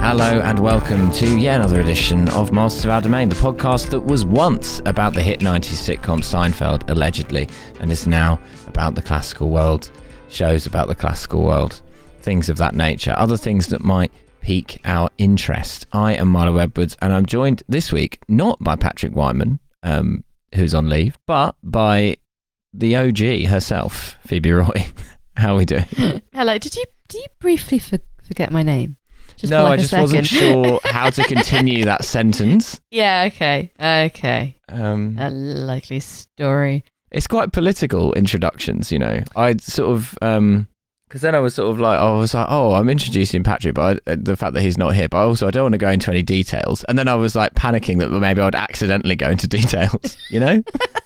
Hello and welcome to yet another edition of Masters of Our Domain, the podcast that was once about the hit 90s sitcom Seinfeld, allegedly, and is now about the classical world, shows about the classical world, things of that nature, other things that might pique our interest. I am Milo Edwards, and I'm joined this week not by Patrick Wyman, who's on leave, but by the OG herself, Phoebe Roy. How are we doing? Hello. Did you briefly forget my name? No, I just wasn't sure how to continue that sentence. Yeah, okay. A likely story. It's quite political introductions, you know. I sort of, because then I was like, oh, I'm introducing Patrick, but the fact that he's not here, but also I don't want to go into any details. And then I was like panicking that maybe I'd accidentally go into details, you know?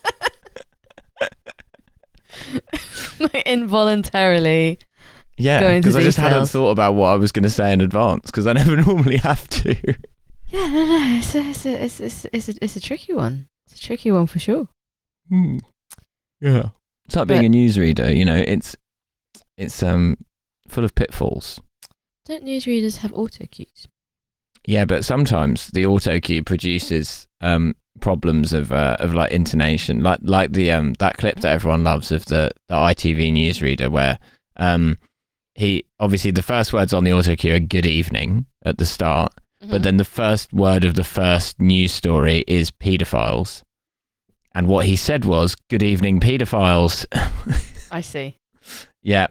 Like involuntarily. Yeah, because I just hadn't thought about what I was going to say in advance, because I never normally have to. Yeah, no, it's a tricky one. It's a tricky one for sure. Yeah, it's like being a newsreader. You know, it's full of pitfalls. Don't newsreaders have auto cues? Yeah, but sometimes the auto cue produces problems of like intonation, like the that clip that everyone loves of the ITV newsreader where he obviously the first words on the auto cue are good evening at the start, but then the first word of the first news story is paedophiles. And what he said was, good evening, paedophiles. I see. Yeah.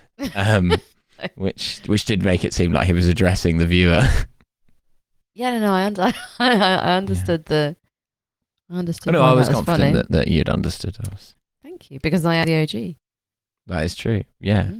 Which did make it seem like he was addressing the viewer. Yeah, no, I understood the... I understood. No, I was confident funny. that you'd understood us. Thank you, because I am the OG. That is true. Yeah.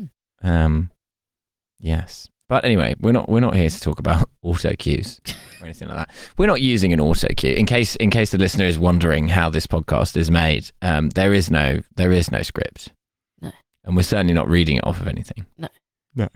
Yes. But anyway, we're not here to talk about auto cues or anything like that. We're not using an auto cue. In case the listener is wondering how this podcast is made, there is no script. No. And we're certainly not reading it off of anything. No.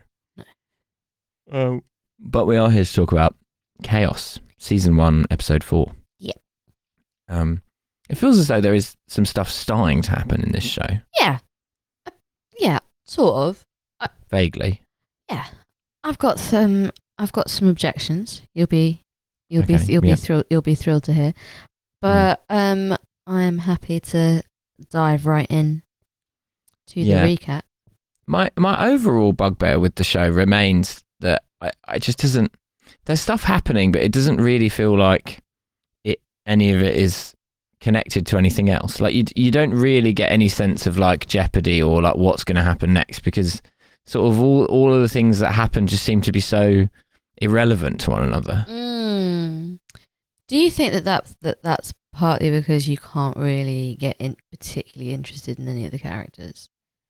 But we are here to talk about Chaos, season 1, episode 4. Yeah. It feels as though there is some stuff starting to happen in this show. Yeah. Yeah, sort of. Vaguely. Yeah. I've got some objections. You'll be thrilled to hear. But I am happy to dive right in to the recap. My overall bugbear with the show remains that I just doesn't. There's stuff happening, but it doesn't really feel like any of it is connected to anything else. Like you don't really get any sense of like jeopardy or like what's going to happen next, because sort of all of the things that happen just seem to be so irrelevant to one another. Do you think that's partly because you can't really get particularly interested in any of the characters?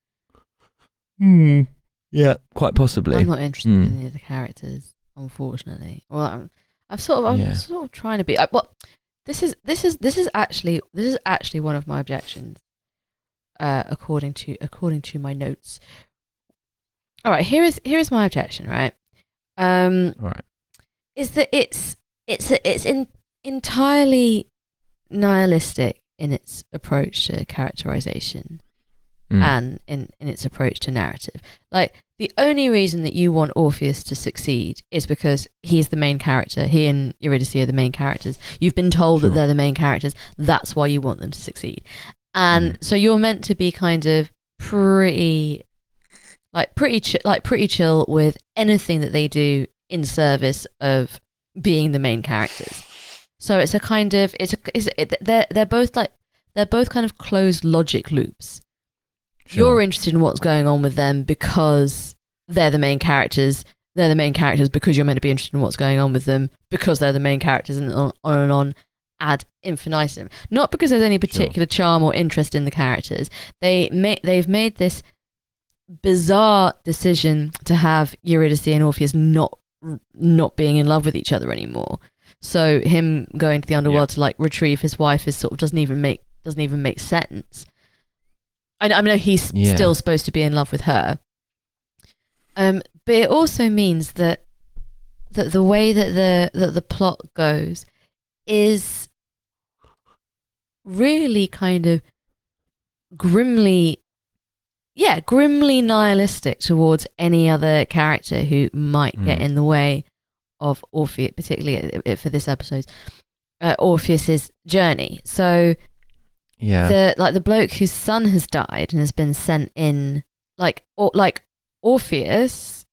Yeah, quite possibly. I'm not interested in any of the characters, unfortunately. Well, I'm sort of trying to be. This is actually one of my objections, according to my notes. All right, here is my objection. Right, Right. is that it's entirely nihilistic in its approach to characterization and in its approach to narrative. Like, the only reason that you want Orpheus to succeed is because he's the main character. He and Eurydice are the main characters. You've been told that they're the main characters. That's why you want them to succeed. And so you're meant to be kind of pretty chill with anything that they do in service of being the main characters. So it's a kind of they're both kind of closed logic loops. Sure. You're interested in what's going on with them because they're the main characters. They're the main characters because you're meant to be interested in what's going on with them because they're the main characters, and on and on ad infinitum. Not because there's any particular charm or interest in the characters. They've made this bizarre decision to have Eurydice and Orpheus not being in love with each other anymore. So him going to the underworld to like retrieve his wife is sort of doesn't even make sense. I know he's still supposed to be in love with her. But it also means that the way that the plot goes is really kind of grimly nihilistic towards any other character who might get in the way of Orpheus, particularly for this episode, Orpheus's journey. So Yeah. the bloke whose son has died and has been sent in, like Orpheus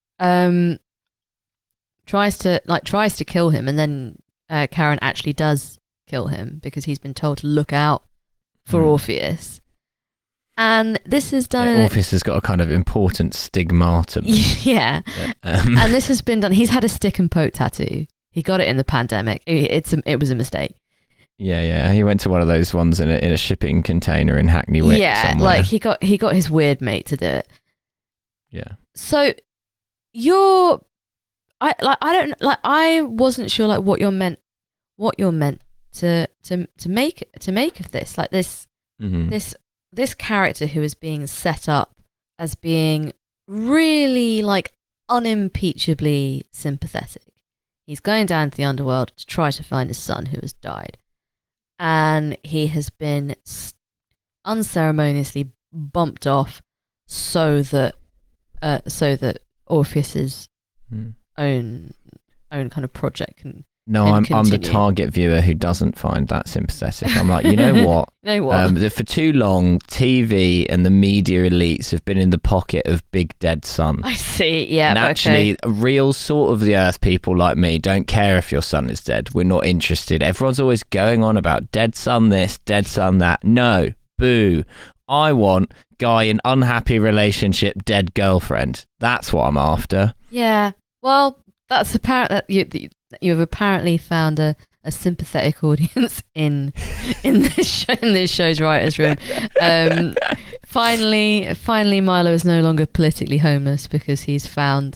tries to kill him, and then Karen actually does kill him because he's been told to look out for Orpheus. And this is done. Yeah, Orpheus has got a kind of important stigmatum. Yeah. And this has been done. He's had a stick and poke tattoo. He got it in the pandemic. It was a mistake. Yeah. He went to one of those ones in a shipping container in Hackney Wick. Yeah, somewhere. like he got his weird mate to do it. Yeah. So I wasn't sure like what you're meant to make of this, like this this character who is being set up as being really like unimpeachably sympathetic. He's going down to the underworld to try to find his son who has died, and he has been unceremoniously bumped off so that Orpheus's own kind of project can. No, I'm the target viewer who doesn't find that sympathetic. I'm like, you know what? For too long, TV and the media elites have been in the pocket of big dead son. I see, yeah. And actually, real sort of the earth people like me don't care if your son is dead. We're not interested. Everyone's always going on about dead son this, dead son that. No, boo. I want guy in unhappy relationship, dead girlfriend. That's what I'm after. Yeah. Well, that's apparent that you've apparently found a sympathetic audience in this show's writers' room. Finally, Milo is no longer politically homeless because you found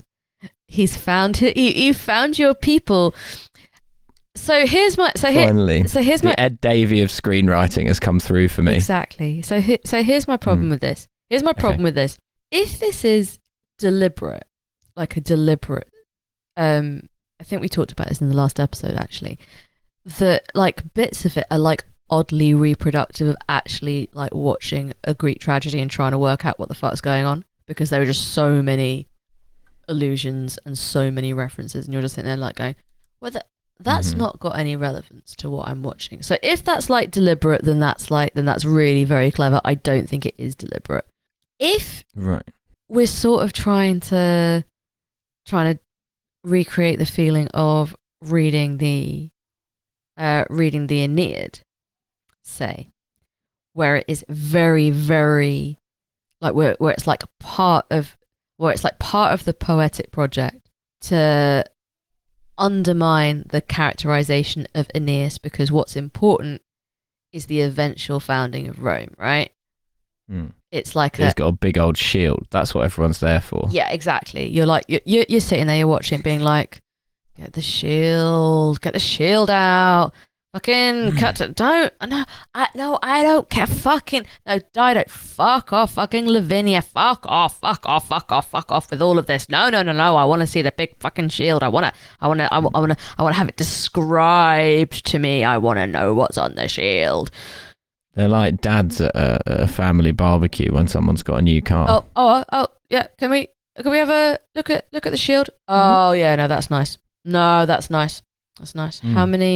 your people. So here's my the Ed Davey of screenwriting has come through for me. Exactly. So here's my problem with this. Here's my problem with this. If this is deliberate, like a deliberate, I think we talked about this in the last episode actually, that like bits of it are like oddly reproductive of actually like watching a Greek tragedy and trying to work out what the fuck's going on, because there are just so many allusions and so many references, and you're just sitting there like going, well, that's not got any relevance to what I'm watching. So if that's like deliberate, then that's really very clever. I don't think it is deliberate. If we're sort of trying to recreate the feeling of reading the Aeneid, say, where it is very, very like where it's like part of the poetic project to undermine the characterization of Aeneas, because what's important is the eventual founding of Rome, right? It's like he's got a big old shield. That's what everyone's there for. Yeah, exactly. You're like you're sitting there, you're watching it, being like, get the shield out. Fucking cut it. I don't care. Fucking no, I don't. Fuck off, fucking Lavinia. Fuck off with all of this. No. I want to see the big fucking shield. I want to have it described to me. I want to know what's on the shield. They're like dads at a family barbecue when someone's got a new car. Oh, yeah. Can we have a look at the shield? Oh, yeah. No, that's nice. That's nice. How many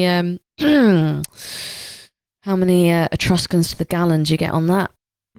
Etruscans to the gallon do you get on that?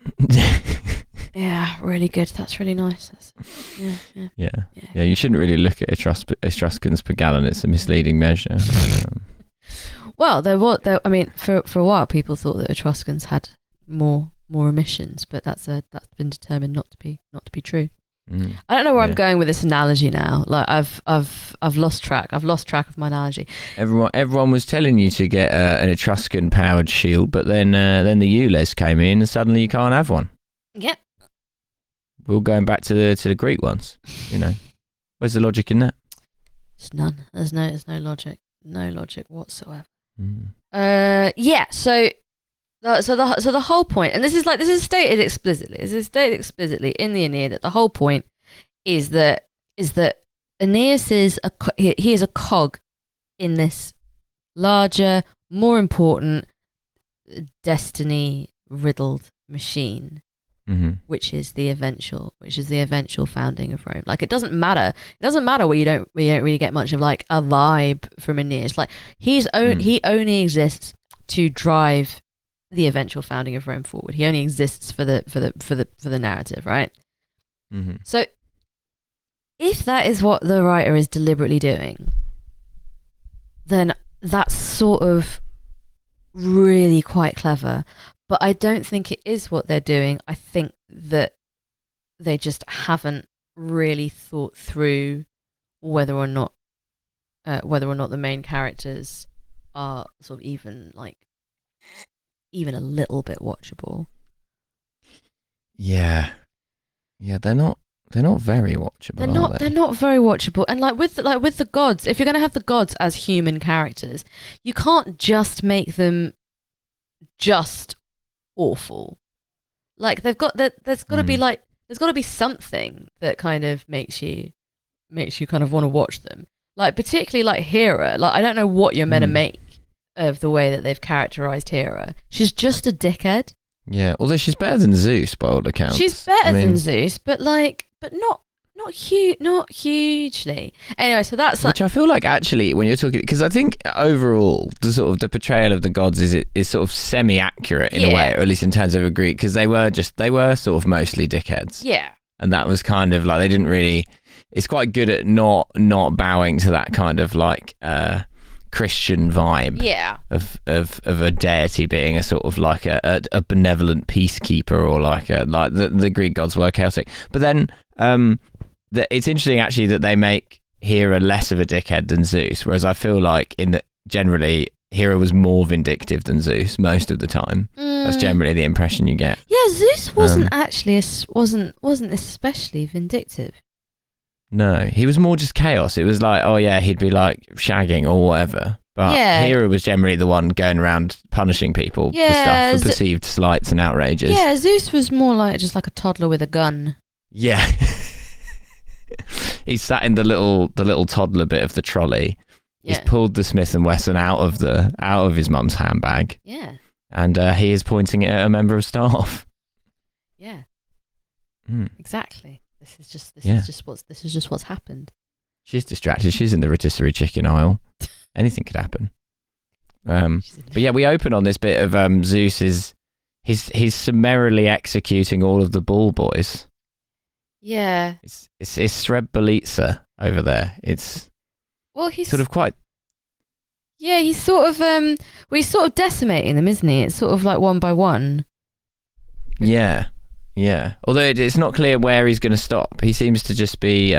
Yeah, really good. That's really nice. Yeah. You shouldn't really look at Etruscans per gallon. It's a misleading measure. Well, I mean, for a while, people thought that Etruscans had more emissions, but that's been determined not to be true. I don't know where I'm going with this analogy now. Like I've lost track. I've lost track of my analogy. Everyone was telling you to get an Etruscan powered shield, but then the ULEZ came in, and suddenly you can't have one. Yep. We're all going back to the Greek ones. You know, where's the logic in that? There's none. There's no logic. No logic whatsoever. Yeah. So the whole point, and this is stated explicitly in the Aeneid, that the whole point is that Aeneas is he is a cog in this larger, more important, destiny riddled machine Hmm. which is the eventual founding of Rome. Like, it doesn't matter. It doesn't matter where you don't really get much of like a vibe from Aeneas. Like, he only exists to drive the eventual founding of Rome forward. He only exists for the narrative, right? Hmm. So if that is what the writer is deliberately doing, then that's sort of really quite clever. But I don't think it is what they're doing. I think that they just haven't really thought through whether or not the main characters are sort of even a little bit watchable. Yeah, yeah, they're not very watchable, are they? They're not very watchable. And with the gods, if you're going to have the gods as human characters, you can't just make them just awful. Like, there's got to be there's got to be something that kind of makes you kind of want to watch them. Like, particularly like Hera. Like, I don't know what you're meant to make of the way that they've characterized Hera. She's just a dickhead. Yeah, although she's better than Zeus by all accounts. She's better than Zeus, but not hugely. Anyway, so that's which I feel like actually when you're talking, because I think overall the sort of the portrayal of the gods is sort of semi-accurate in a way, or at least in terms of a Greek, because they were sort of mostly dickheads. Yeah, and that was kind of like they didn't really. It's quite good at not bowing to that kind of like Christian vibe. Yeah. Of a deity being a sort of like a benevolent peacekeeper, or like the Greek gods were chaotic. But then it's interesting actually that they make Hera less of a dickhead than Zeus, whereas I feel like generally Hera was more vindictive than Zeus most of the time. That's generally the impression you get. Yeah, Zeus wasn't actually wasn't especially vindictive. No, he was more just chaos. It was like, oh yeah, he'd be like shagging or whatever. But Hera was generally the one going around punishing people for stuff, for perceived slights and outrages. Yeah, Zeus was more like just like a toddler with a gun. Yeah. He sat in the little toddler bit of the trolley. Yeah. He's pulled the Smith & Wesson out of his mum's handbag. Yeah. And he is pointing it at a member of staff. Yeah. Mm. Exactly. This is just what's happened. She's distracted. She's in the rotisserie chicken aisle. Anything could happen. But yeah, we open on this bit of Zeus he's summarily executing all of the ball boys. Yeah. It's Srebrenica over there. He's sort of quite. Yeah, he's sort of decimating them, isn't he? It's sort of like one by one. Yeah. Yeah, although it's not clear where he's going to stop. He seems to just be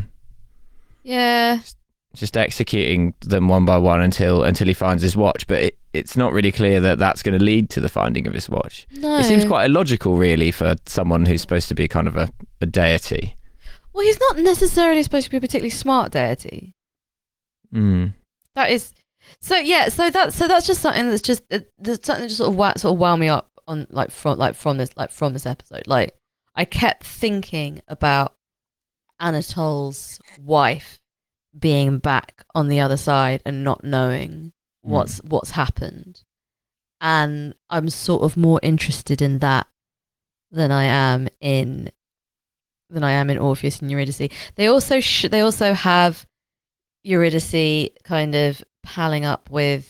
just executing them one by one until he finds his watch. But it's not really clear that that's going to lead to the finding of his watch. No. It seems quite illogical, really, for someone who's supposed to be kind of a deity. Well, he's not necessarily supposed to be a particularly smart deity. That is so. Yeah, so that's just something that's just there's something that just sort of wound me up on from this episode. Like, I kept thinking about Anatole's wife being back on the other side and not knowing what's happened, and I'm sort of more interested in that than I am in Orpheus and Eurydice. They also have Eurydice kind of palling up with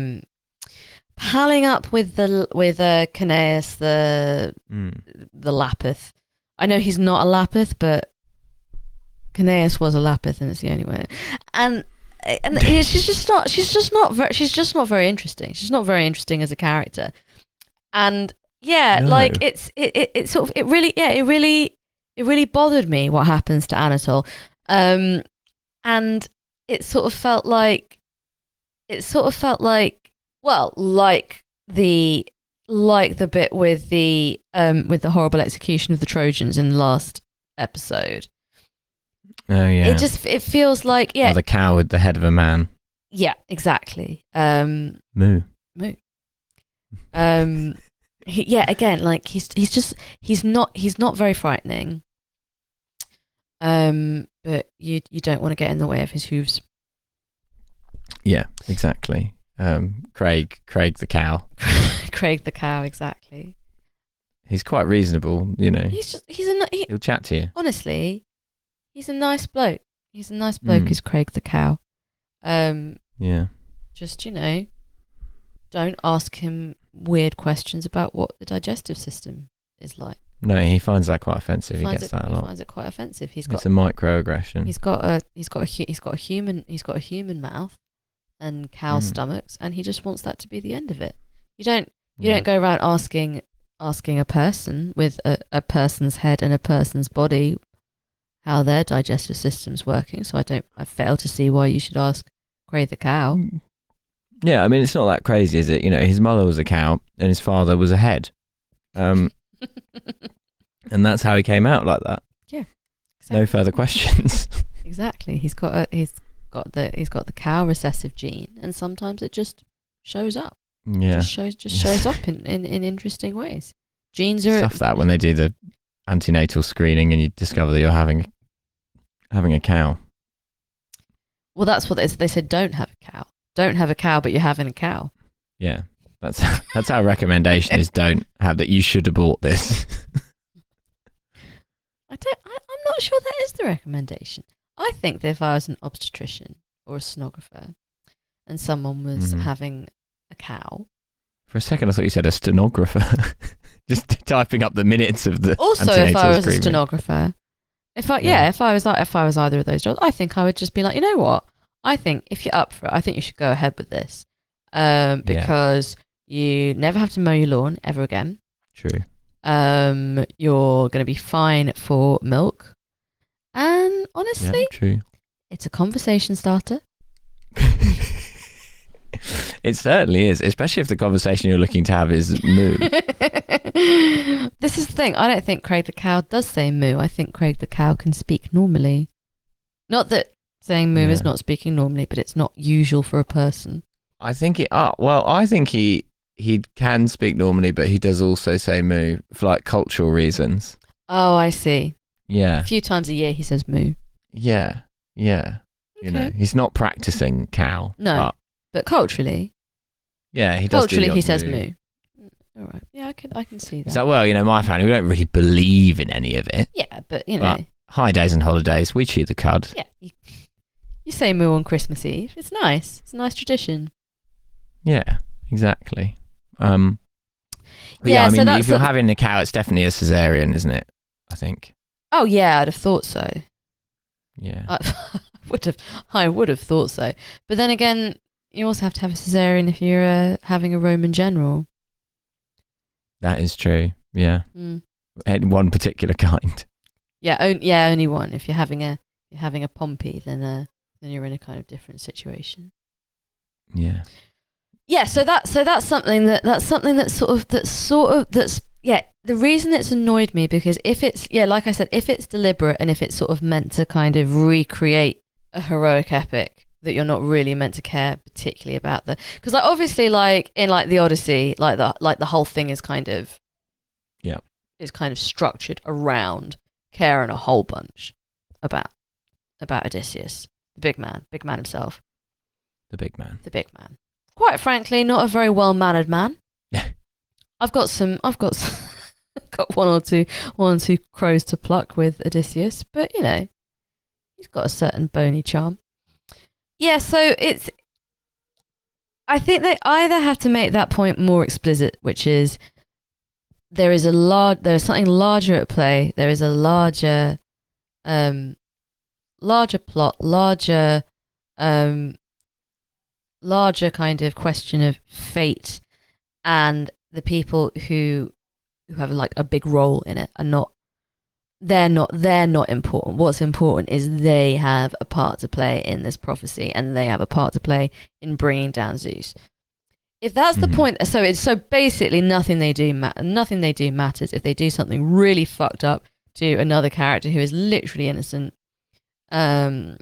Caeneus, the Lapith. I know he's not a Lapith, but Caeneus was a Lapith, and it's the only way. And she's just not very interesting. She's not very interesting as a character. And yeah, no. Like it sort of it really bothered me what happens to Anatole. And it sort of felt like well, like the bit with the horrible execution of the Trojans in the last episode. Oh yeah. It feels like the cow with the head of a man. Yeah, exactly. Moo. Again, like he's not very frightening. But you don't want to get in the way of his hooves. Yeah, exactly. Craig the cow. Craig the cow, exactly. He's quite reasonable, you know. He's He'll chat to you. honestly, he's a nice bloke. He's a nice bloke. Is Craig the cow? Yeah. Just don't ask him weird questions about what the digestive system is like. No, he finds that quite offensive. He gets that a He lot. finds it quite offensive. It's a microaggression. He's got a human mouth and cow stomachs, and he just wants that to be the end of it. You don't go around asking a person with a person's head and a person's body how their digestive system's working. So I fail to see why you should ask Craig the cow. Yeah, I mean, it's not that crazy, is it? You know, his mother was a cow and his father was a head. And that's how he came out like that. Yeah. Exactly. No further questions. Exactly. He's got the cow recessive gene, and sometimes it just shows up. Yeah. Just shows up in interesting ways. Genes are stuff that when they do the antenatal screening and you discover that you're having a cow. Well, that's what they said. Don't have a cow. Don't have a cow, but you're having a cow. Yeah, that's our recommendation is don't have that. You should have bought this. I'm not sure that is the recommendation. I think that if I was an obstetrician or a sonographer and someone was having a cow. For a second, I thought you said a stenographer. Just typing up the minutes of the. Also, if I was a stenographer, if I was either of those jobs, I think I would just be like, you know what? I think if you're up for it, I think you should go ahead with this, because you never have to mow your lawn ever again. True. You're going to be fine for milk, and honestly, true. It's a conversation starter. It certainly is, especially if the conversation you're looking to have is moo. This is the thing. I don't think Craig the cow does say moo. I think Craig the cow can speak normally. Not that saying moo is not speaking normally, but it's not usual for a person. I think I think he can speak normally, but he does also say moo for like cultural reasons. Oh, I see. Yeah. A few times a year he says moo. Yeah. Yeah. Okay. You know, he's not practicing cow. No. But culturally. Yeah, he does. Culturally, he says moo. All right. Yeah, I can see that. So, well, you know, my family, we don't really believe in any of it. Yeah, but, you know. But high days and holidays, we chew the cud. Yeah. You say moo on Christmas Eve. It's nice. It's a nice tradition. Yeah, exactly. I mean, so if you're having a cow, it's definitely a cesarean, isn't it? I think. Oh, yeah, I'd have thought so. Yeah. I would have thought so. But then again, you also have to have a cesarean if you're having a Roman general. That is true. Yeah. One particular kind. Yeah, only one. If you're having a Pompey, then you're in a kind of different situation. Yeah. Yeah. So that's something that's the reason it's annoyed me, because if it's like I said, if it's deliberate and if it's sort of meant to kind of recreate a heroic epic that you're not really meant to care particularly about because like obviously like in like the Odyssey, like the whole thing is kind of structured around caring a whole bunch about Odysseus, the big man himself, the big man. Quite frankly, not a very well mannered man. I've got one or two crows to pluck with Odysseus, but you know, he's got a certain bony charm. Yeah, so I think they either have to make that point more explicit, which is there is something larger at play. There is a larger plot, larger kind of question of fate, and the people who have like a big role in it are not. They're not important. What's important is they have a part to play in this prophecy, and they have a part to play in bringing down Zeus. If that's the point, so basically nothing they do matters. If they do something really fucked up to another character who is literally innocent, then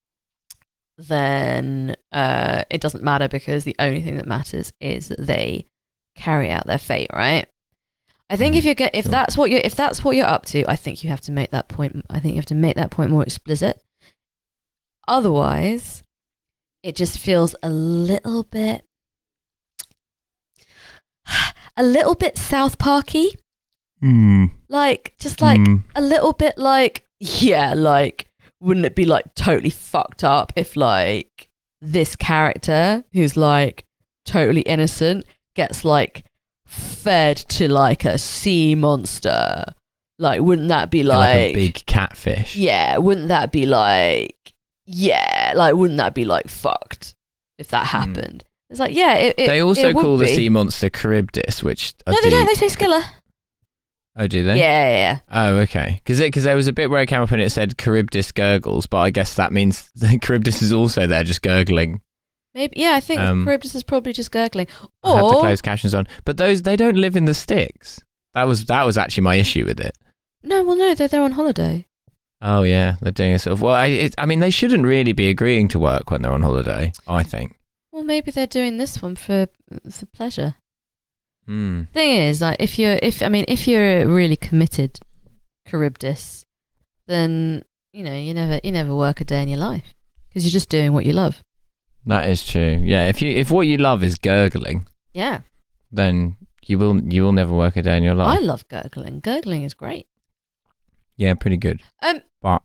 it doesn't matter, because the only thing that matters is that they carry out their fate, right? I think if that's what you're up to, I think you have to make that point. I think you have to make that point more explicit. Otherwise, it just feels a little bit South Parky. Like, just like a little bit like, yeah, like, wouldn't it be like totally fucked up if like this character who's like totally innocent gets like fed to like a sea monster? Like, wouldn't that be like a like, big catfish? yeah, wouldn't that be like, yeah, like, wouldn't that be like fucked if that happened? It's like, yeah, they also it would call the be. sea monster Charybdis, which No, they don't. They say Scylla. Oh, do they? Yeah. Oh, okay. Because there was a bit where it came up and it said Charybdis gurgles, but I guess that means that Charybdis is also there, just gurgling. Maybe, yeah. I think Charybdis is probably just gurgling. I have the closed captions on, but they don't live in the sticks. That was actually my issue with it. No, well, no, they're on holiday. Oh yeah, they're doing a sort of. Well, I mean, they shouldn't really be agreeing to work when they're on holiday, I think. Well, maybe they're doing this one for pleasure. Mm. Thing is, like, if you're a really committed Charybdis, then you never work a day in your life because you're just doing what you love. That is true. Yeah, if what you love is gurgling, yeah, then you will never work a day in your life. I love gurgling. Gurgling is great. Yeah, pretty good. But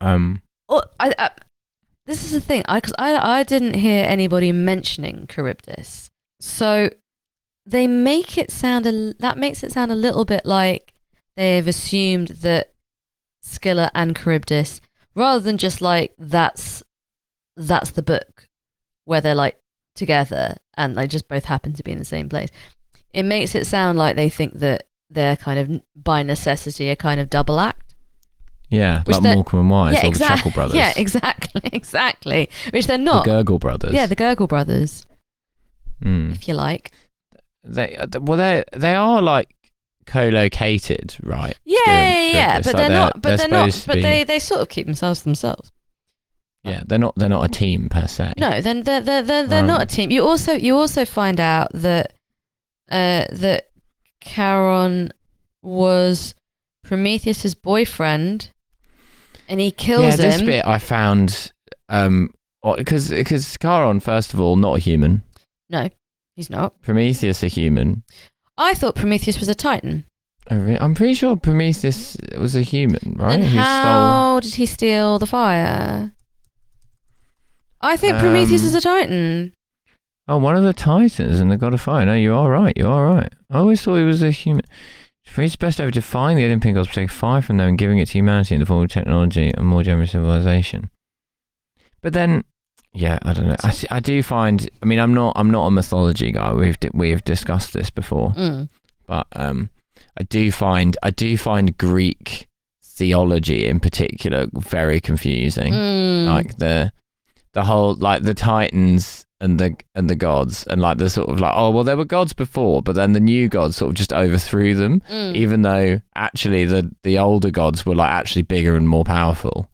this is the thing, because I didn't hear anybody mentioning Charybdis, so they make it sound that makes it sound a little bit like they've assumed that Scylla and Charybdis, rather than just like that's the book where they're like together and they just both happen to be in the same place. It makes it sound like they think that they're kind of by necessity a kind of double act. Yeah, like Morecambe and Wise, or the Chuckle Brothers. Yeah, exactly. Which they're not. The Gurgle Brothers. Yeah, the Gurgle Brothers, if you like. They are like co-located, right? Yeah, but like they're not. But they're not. But be... they sort of keep themselves to themselves. Yeah, they're not a team per se. No, then they're not a team. You also find out that that Charon was Prometheus's boyfriend, and he kills him. Yeah, this bit I found because Charon, first of all, not a human. No, he's not. Prometheus a human. I thought Prometheus was a Titan. I'm pretty sure Prometheus was a human, right? And how did he steal the fire? I think Prometheus is a Titan. Oh, one of the Titans and the God of Fire. No, you are right. I always thought he was a human. For his best ever defying the Olympian gods, taking fire from them and giving it to humanity in the form of technology and more generous civilization. But then, yeah, I don't know. I do find. I mean, I'm not a mythology guy. We've discussed this before, but I do find Greek theology in particular very confusing. Like the whole, like the Titans and the gods, and like the sort of like, oh well, there were gods before, but then the new gods sort of just overthrew them, even though actually the older gods were like actually bigger and more powerful.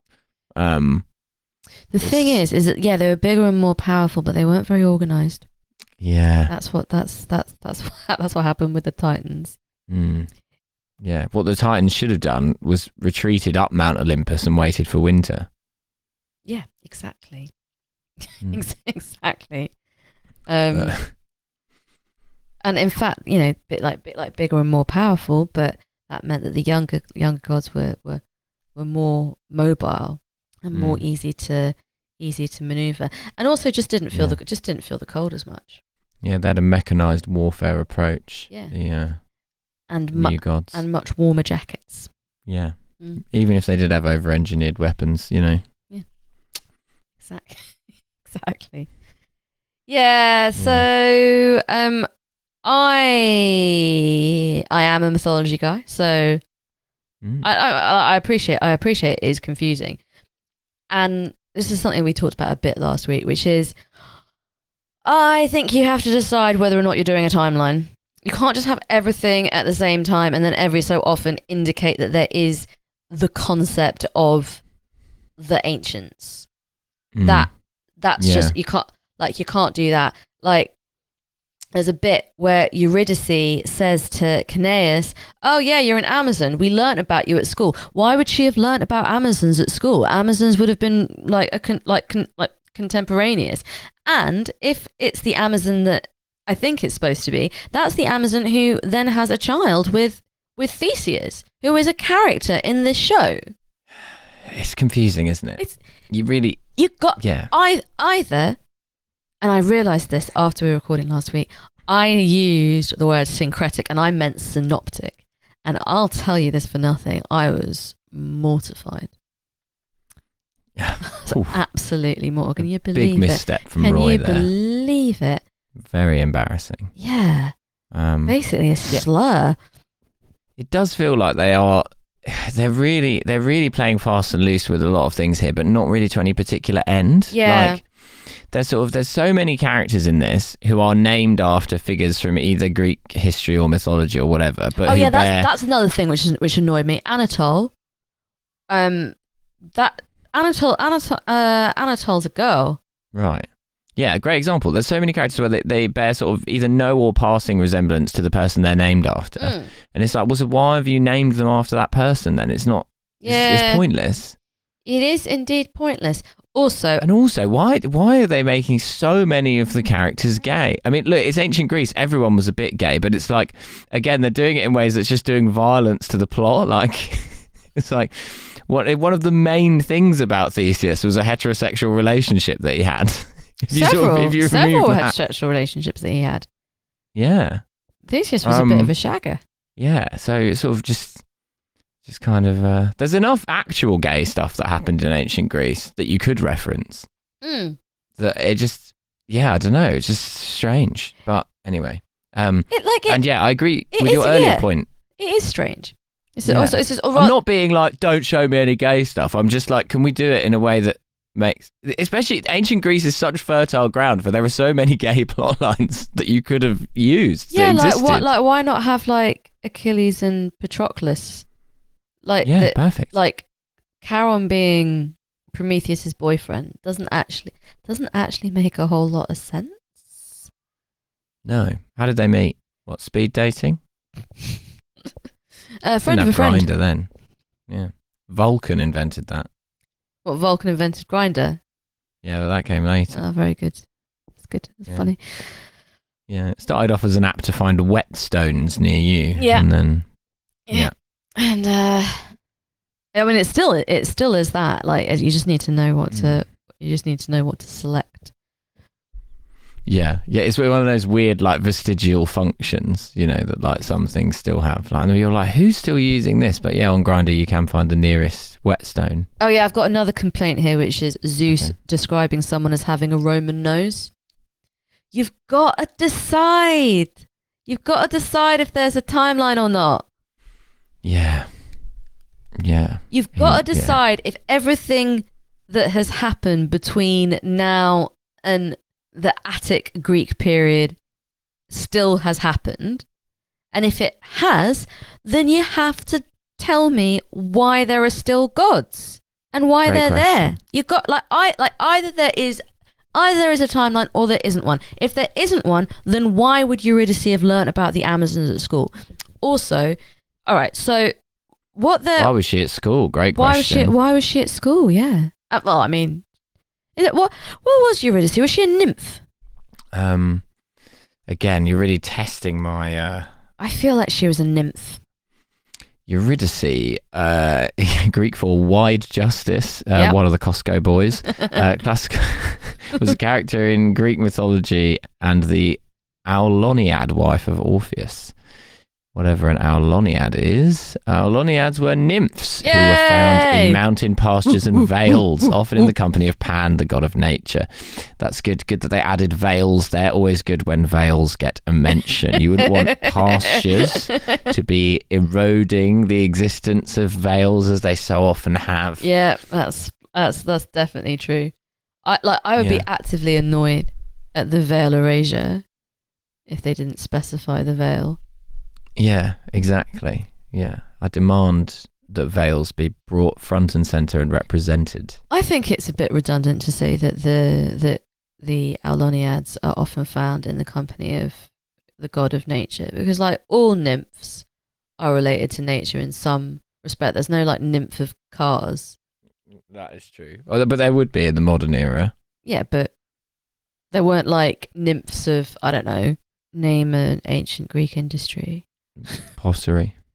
The thing is that yeah, they were bigger and more powerful, but they weren't very organized. Yeah, that's what happened with the Titans. Yeah, what the Titans should have done was retreated up Mount Olympus and waited for winter. Yeah, exactly. Exactly. And in fact, bit like bigger and more powerful, but that meant that the younger gods were more mobile and more easy to maneuver, and also just didn't feel the cold as much. Yeah, they had a mechanized warfare approach. Yeah. And new gods and much warmer jackets. Yeah. Even if they did have over-engineered weapons, Yeah. Exactly. Yeah, so I am a mythology guy, so I appreciate it is confusing. And this is something we talked about a bit last week, which is I think you have to decide whether or not you're doing a timeline. You can't just have everything at the same time and then every so often indicate that there is the concept of the ancients. That's just you can't do that. Like there's a bit where Eurydice says to Caeneus, "Oh yeah, you're an Amazon. We learnt about you at school." Why would she have learnt about Amazons at school? Amazons would have been contemporaneous. And if it's the Amazon that I think it's supposed to be, that's the Amazon who then has a child with with Theseus, who is a character in this show. It's confusing, isn't it? You really, You got yeah. either, and I realised this after we were recording last week, I used the word syncretic and I meant synoptic. And I'll tell you this for nothing, I was mortified. Oof. Absolutely mortified. Can you believe Big it? misstep from Can Roy you there. believe it? Very embarrassing. Yeah. Basically a slur. It does feel like they're really playing fast and loose with a lot of things here, but not really to any particular end. Yeah. Like, there's so many characters in this who are named after figures from either Greek history or mythology or whatever. But Oh who yeah, bear... that's another thing which annoyed me. Anatole. That Anatole's a girl. Right. Yeah, a great example. There's so many characters where they bear sort of either no or passing resemblance to the person they're named after. And it's like, well, so why have you named them after that person then? It's not, it's pointless. It is indeed pointless. Also, why are they making so many of the characters gay? I mean, look, it's ancient Greece. Everyone was a bit gay, but it's like, again, they're doing it in ways that's just doing violence to the plot. Like, it's like, one of the main things about Theseus was a heterosexual relationship that he had. several remove that- heterosexual relationships that he had. Yeah. Theseus was a bit of a shagger. Yeah, so it's sort of just kind of there's enough actual gay stuff that happened in ancient Greece that you could reference. That it just, yeah, I don't know, it's just strange. But anyway, and yeah, I agree with your earlier point. It is strange. It's just, I'm not being like, don't show me any gay stuff. I'm just like, can we do it in a way that makes, especially ancient Greece is such fertile ground, for there are so many gay plot lines that you could have used. Yeah, like what? Like why not have like Achilles and Patroclus? Like perfect. Like Charon being Prometheus's boyfriend doesn't actually make a whole lot of sense. No. How did they meet? What, speed dating? Friend of a friend. Grindr then. Yeah. Vulcan invented that. What, Vulcan invented Grindr? Yeah, well, that came later. Oh, very good. It's good. It's funny. Yeah, it started off as an app to find whetstones near you. Yeah. And then, yeah. And I mean, it still is that. Like, you just need to know what to select. Yeah, it's one of those weird, like, vestigial functions, you know, that like some things still have. Like, and you're like, who's still using this? But yeah, on Grindr you can find the nearest whetstone. Oh yeah, I've got another complaint here, which is Zeus describing someone as having a Roman nose. You've got to decide. You've got to decide if there's a timeline or not. Yeah. You've got to decide if everything that has happened between now and the Attic Greek period still has happened. And if it has, then you have to tell me why there are still gods and why they're there. You've got either there is a timeline or there isn't one. If there isn't one, then why would Eurydice have learnt about the Amazons at school? Also, all right, so why was she at school? Great question. Why was she at school? Yeah. Well, I mean, what was Eurydice? Was she a nymph? Again, you're really testing my I feel like she was a nymph. Eurydice, Greek for wide justice, one of the Costco boys, classic, was a character in Greek mythology and the Auloniad, wife of Orpheus. Whatever an Auloniad is. Auloniads were nymphs who were found in mountain pastures and vales, often in the company of Pan, the god of nature. That's good. Good that they added vales there. Always good when vales get a mention. You wouldn't want pastures to be eroding the existence of vales as they so often have. Yeah, that's definitely true. I would be actively annoyed at the Vale erasure if they didn't specify the Vale. Yeah, exactly. Yeah, I demand that Vales be brought front and center and represented. I think it's a bit redundant to say that the Auloniads are often found in the company of the god of nature, because like all nymphs are related to nature in some respect. There's no like nymph of cars. That is true. But there would be in the modern era. Yeah, but there weren't like nymphs of, I don't know, name an ancient Greek industry. Pottery.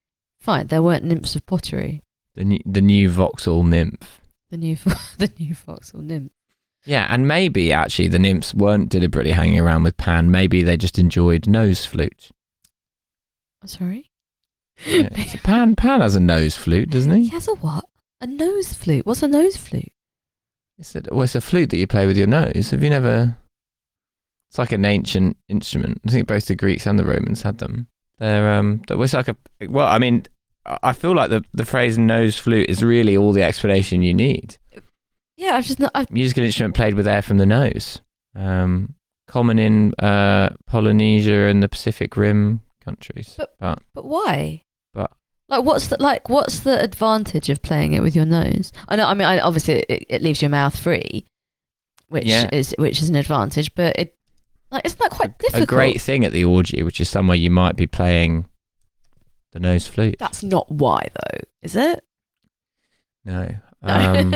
Fine, there weren't nymphs of pottery. The new Vauxhall nymph. The new the new Vauxhall nymph. Yeah, and maybe actually the nymphs weren't deliberately hanging around with Pan. Maybe they just enjoyed nose flute. Sorry? Yeah. So Pan has a nose flute, doesn't he? He has a what? A nose flute. What's a nose flute? It's a flute that you play with your nose. Have you never? It's like an ancient instrument. I think both the Greeks and the Romans had them. That was like I feel like the phrase nose flute is really all the explanation you need. Yeah, I've just not. Musical instrument played with air from the nose. Common in Polynesia and the Pacific Rim countries. But why? But what's the advantage of playing it with your nose? I know. I mean, obviously it leaves your mouth free, which is an advantage. But isn't that quite difficult? A great thing at the orgy, which is somewhere you might be playing the nose flute. That's not why, though, is it? No. No.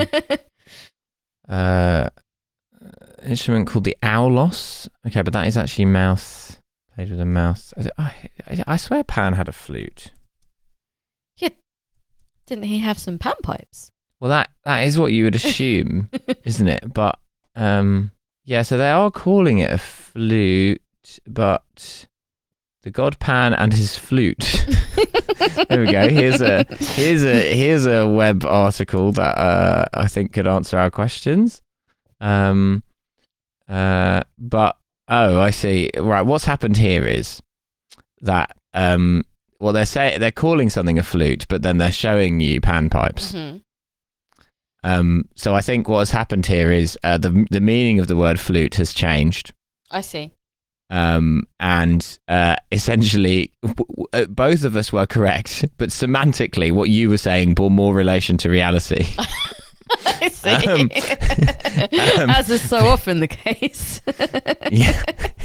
Instrument called the aulos. Okay, but that is actually mouth, played with a mouth. I swear Pan had a flute. Yeah. Didn't he have some panpipes? Well, that is what you would assume, isn't it? But yeah, so they are calling it a flute, but the god Pan and his flute. There we go. Here's a web article that I think could answer our questions. But I see. Right, what's happened here is that well, they're calling something a flute, but then they're showing you panpipes. Mm-hmm. So I think what's happened here is the meaning of the word flute has changed. I see. And essentially both of us were correct, but semantically what you were saying bore more relation to reality. I see. As is so often the case. Yeah.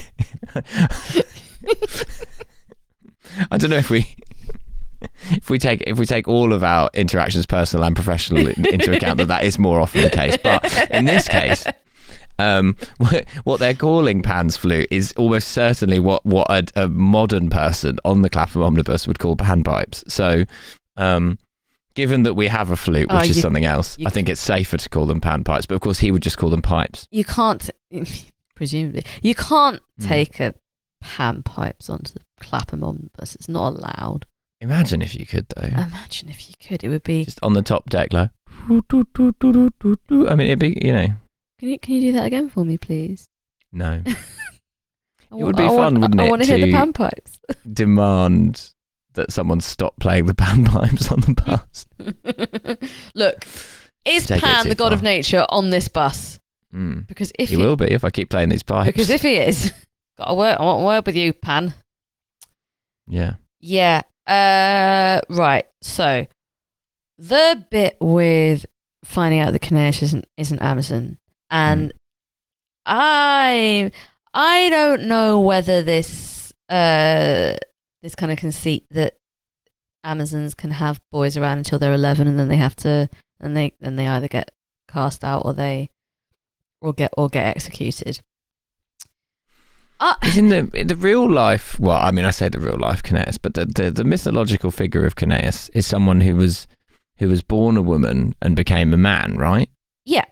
I don't know if we take all of our interactions, personal and professional, into account, that is more often the case. But in this case, what they're calling Pan's flute is almost certainly what a modern person on the Clapham Omnibus would call panpipes. So, given that we have a flute, which is something else, I think it's safer to call them panpipes. But of course, he would just call them pipes. You can't, presumably, you can't take a panpipes onto the Clapham Omnibus. It's not allowed. Imagine if you could, though. Imagine if you could. It would be just on the top deck, like. I mean, it'd be, Can you do that again for me, please? No. It would be fun, wouldn't it? I want to hear the panpipes. Demand that someone stop playing the panpipes on the bus. Look, is Pan the god of nature on this bus? Because if he will be if I keep playing these pipes. Because if he is, I want to work with you, Pan. Yeah. Yeah. Right. So the bit with finding out that Caneus isn't Amazon, and I don't know whether this this kind of conceit that Amazons can have boys around until they're 11 and then they have to and they either get cast out or get executed. In the real life, well, I mean, I say the real life Caneus, but the mythological figure of Caneus is someone who was born a woman and became a man, right? Yeah.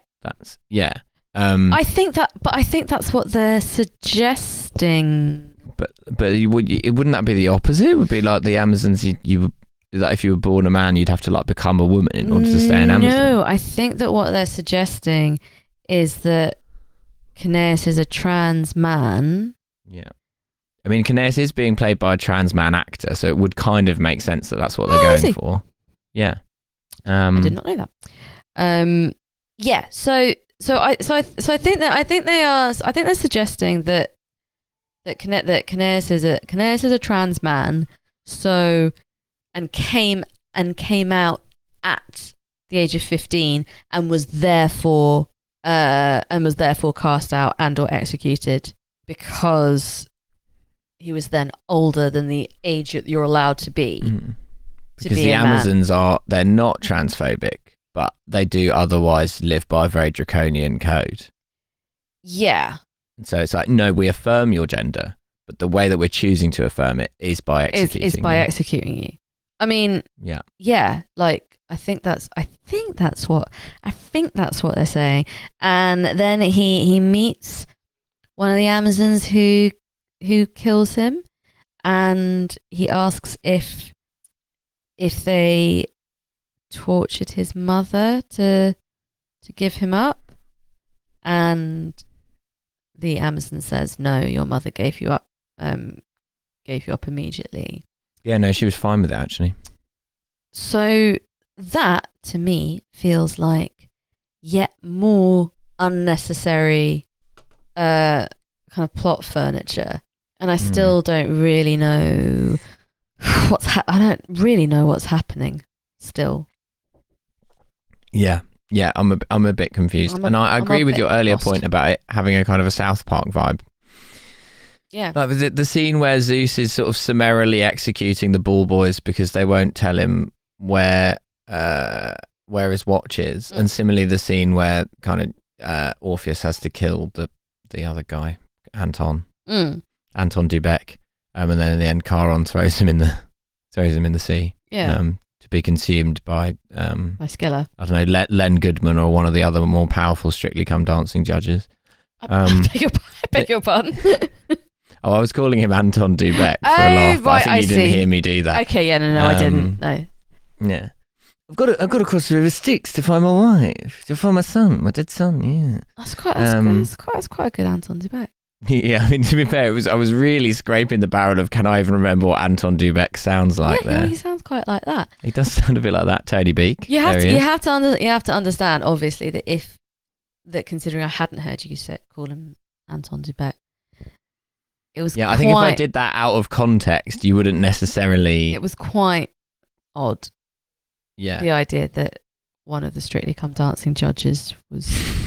I think that's what they're suggesting. But wouldn't that be the opposite? It would be like the Amazons. You that if you were born a man, you'd have to like become a woman in order to stay an Amazon. No, I think that what they're suggesting is that Caneus is a trans man. Yeah. I mean, Caneus is being played by a trans man actor, so it would kind of make sense that that's what they're going for. Yeah. I did not know that. Yeah. So I think they're suggesting that Caneus is a trans man. So and came out at the age of 15 and was therefore cast out and or executed because he was then older than the age that you're allowed to be. Because the Amazons they're not transphobic, but they do otherwise live by a very draconian code. Yeah. And so it's like, no, we affirm your gender, but the way that we're choosing to affirm it is by executing executing you. I mean, Yeah. yeah, like I think that's what they're saying. And then he meets one of the Amazons who kills him, and he asks if they tortured his mother to give him up, and the Amazon says, no, your mother gave you up immediately. Yeah, no, she was fine with it, actually. So that to me feels like yet more unnecessary kind of plot furniture, and I still don't really know I don't really know what's happening still. Yeah. Yeah, I'm a bit confused. And I agree with your earlier point about it having a kind of a South Park vibe. Yeah. Like the scene where Zeus is sort of summarily executing the Ball Boys because they won't tell him where his watch is. And similarly, the scene where kind of Orpheus has to kill the other guy, Anton Dubek. And then in the end, Charon throws him in the sea. Yeah. To be consumed by Scylla. I don't know, Len Goodman or one of the other more powerful Strictly Come Dancing judges. I beg your pardon. Oh, I was calling him Anton Dubek for a laugh. But I think you didn't hear me do that. Okay, yeah, no, I didn't. No. Yeah, I've got to cross the river Styx to find my wife, to find my son, my dead son. Yeah, that's quite a good Anton Dubek. Yeah, I mean, to be fair, I was really scraping the barrel of can I even remember what Anton Dubek sounds like there. He sounds quite like that. He does sound a bit like that, Tony Beak. You have to understand, obviously, that considering I hadn't heard you call him Anton Dubek, it was I think if I did that out of context, you wouldn't necessarily. It was quite odd. Yeah. The idea that one of the Strictly Come Dancing judges was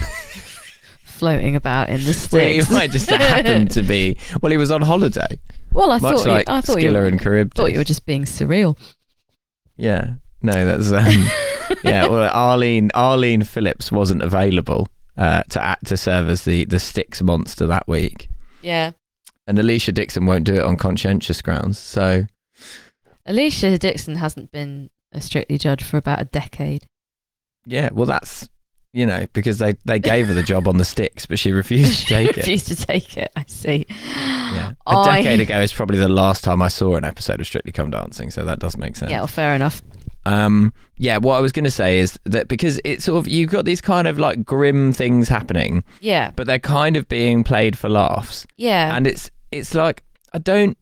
floating about in the Styx. Well, he might just happen to be. Well, he was on holiday. Well, I thought Scylla and Charybdis. Thought you were just being surreal. Yeah. No, that's yeah. Well, Arlene Phillips wasn't available to serve as the Styx monster that week. Yeah. And Alicia Dixon won't do it on conscientious grounds. So Alicia Dixon hasn't been a Strictly judge for about a decade. Yeah, well, that's because they gave her the job on the Styx, but she refused to take it. Refused to take it. I see. Yeah, a decade ago is probably the last time I saw an episode of Strictly Come Dancing, so that does make sense. Yeah, well, fair enough. Yeah, what I was going to say is that because it's sort of you've got these kind of like grim things happening. Yeah. But they're kind of being played for laughs. Yeah. And it's like I don't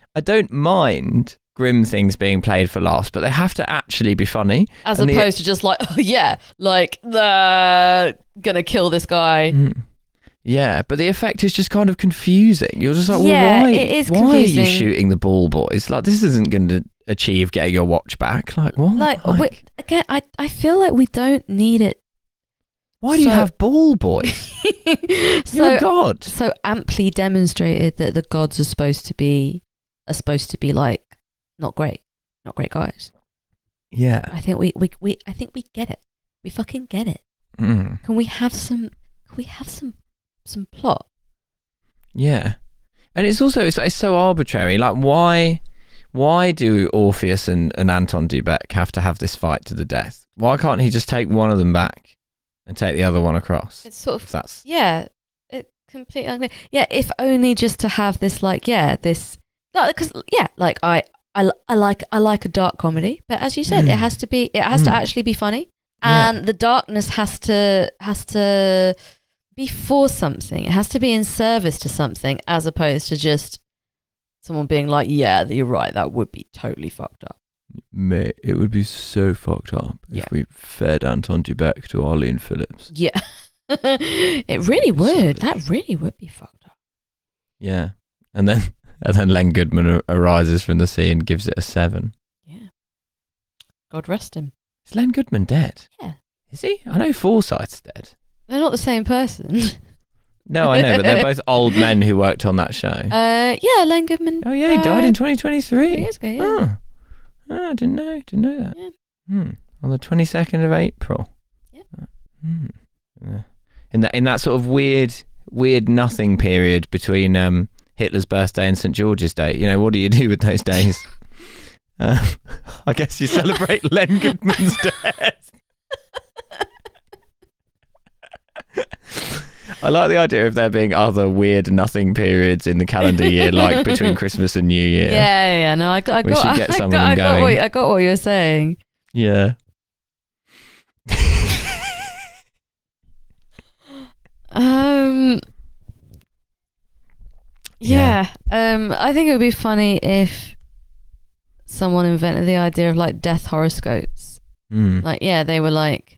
mind grim things being played for laughs, but they have to actually be funny. As opposed to just like, oh, yeah, like they're gonna kill this guy. Yeah, but the effect is just kind of confusing. You're just like, well, yeah, it is why confusing. are you shooting the Ball Boys? Like, this isn't going to achieve getting your watch back. Like, what? Like, again, I feel like we don't need it. Why do you have Ball Boys? You're a god. So amply demonstrated that the gods are supposed to be like not great guys. Yeah, I think we get it. We fucking get it. Mm. Can we have some plot? Yeah, and it's also it's so arbitrary. Like, why do Orpheus and Anton Dubek have to have this fight to the death? Why can't he just take one of them back and take the other one across? It's sort of it completely if only just to have this because I like a dark comedy, but as you said, it has to actually be funny, and the darkness has to be for something. It has to be in service to something, as opposed to just someone being like, yeah, you're right, that would be totally fucked up. Mate, it would be so fucked up if we fed Anton Dubek to Arlene Phillips. Yeah. It really would. That really would be fucked up. Yeah. And then Len Goodman arises from the sea and gives it a 7. Yeah. God rest him. Is Len Goodman dead? Yeah. Is he? I know Forsyth's dead. They're not the same person. No, I know, but they're both old men who worked on that show. Yeah, Len Goodman. Oh yeah, he died in 2023. 3 years ago, yeah. Oh, I didn't know that. Yeah. On the 22nd of April. Yeah. Yeah. In that sort of weird nothing period between Hitler's birthday and St. George's Day. What do you do with those days? Um, I guess you celebrate Len Goodman's death. I like the idea of there being other weird nothing periods in the calendar year, like between Christmas and New Year. Yeah. No, I got. We should get some of them I got going. I got what you were saying. Yeah. Yeah. I think it would be funny if someone invented the idea of like death horoscopes. Mm. Like, yeah, they were like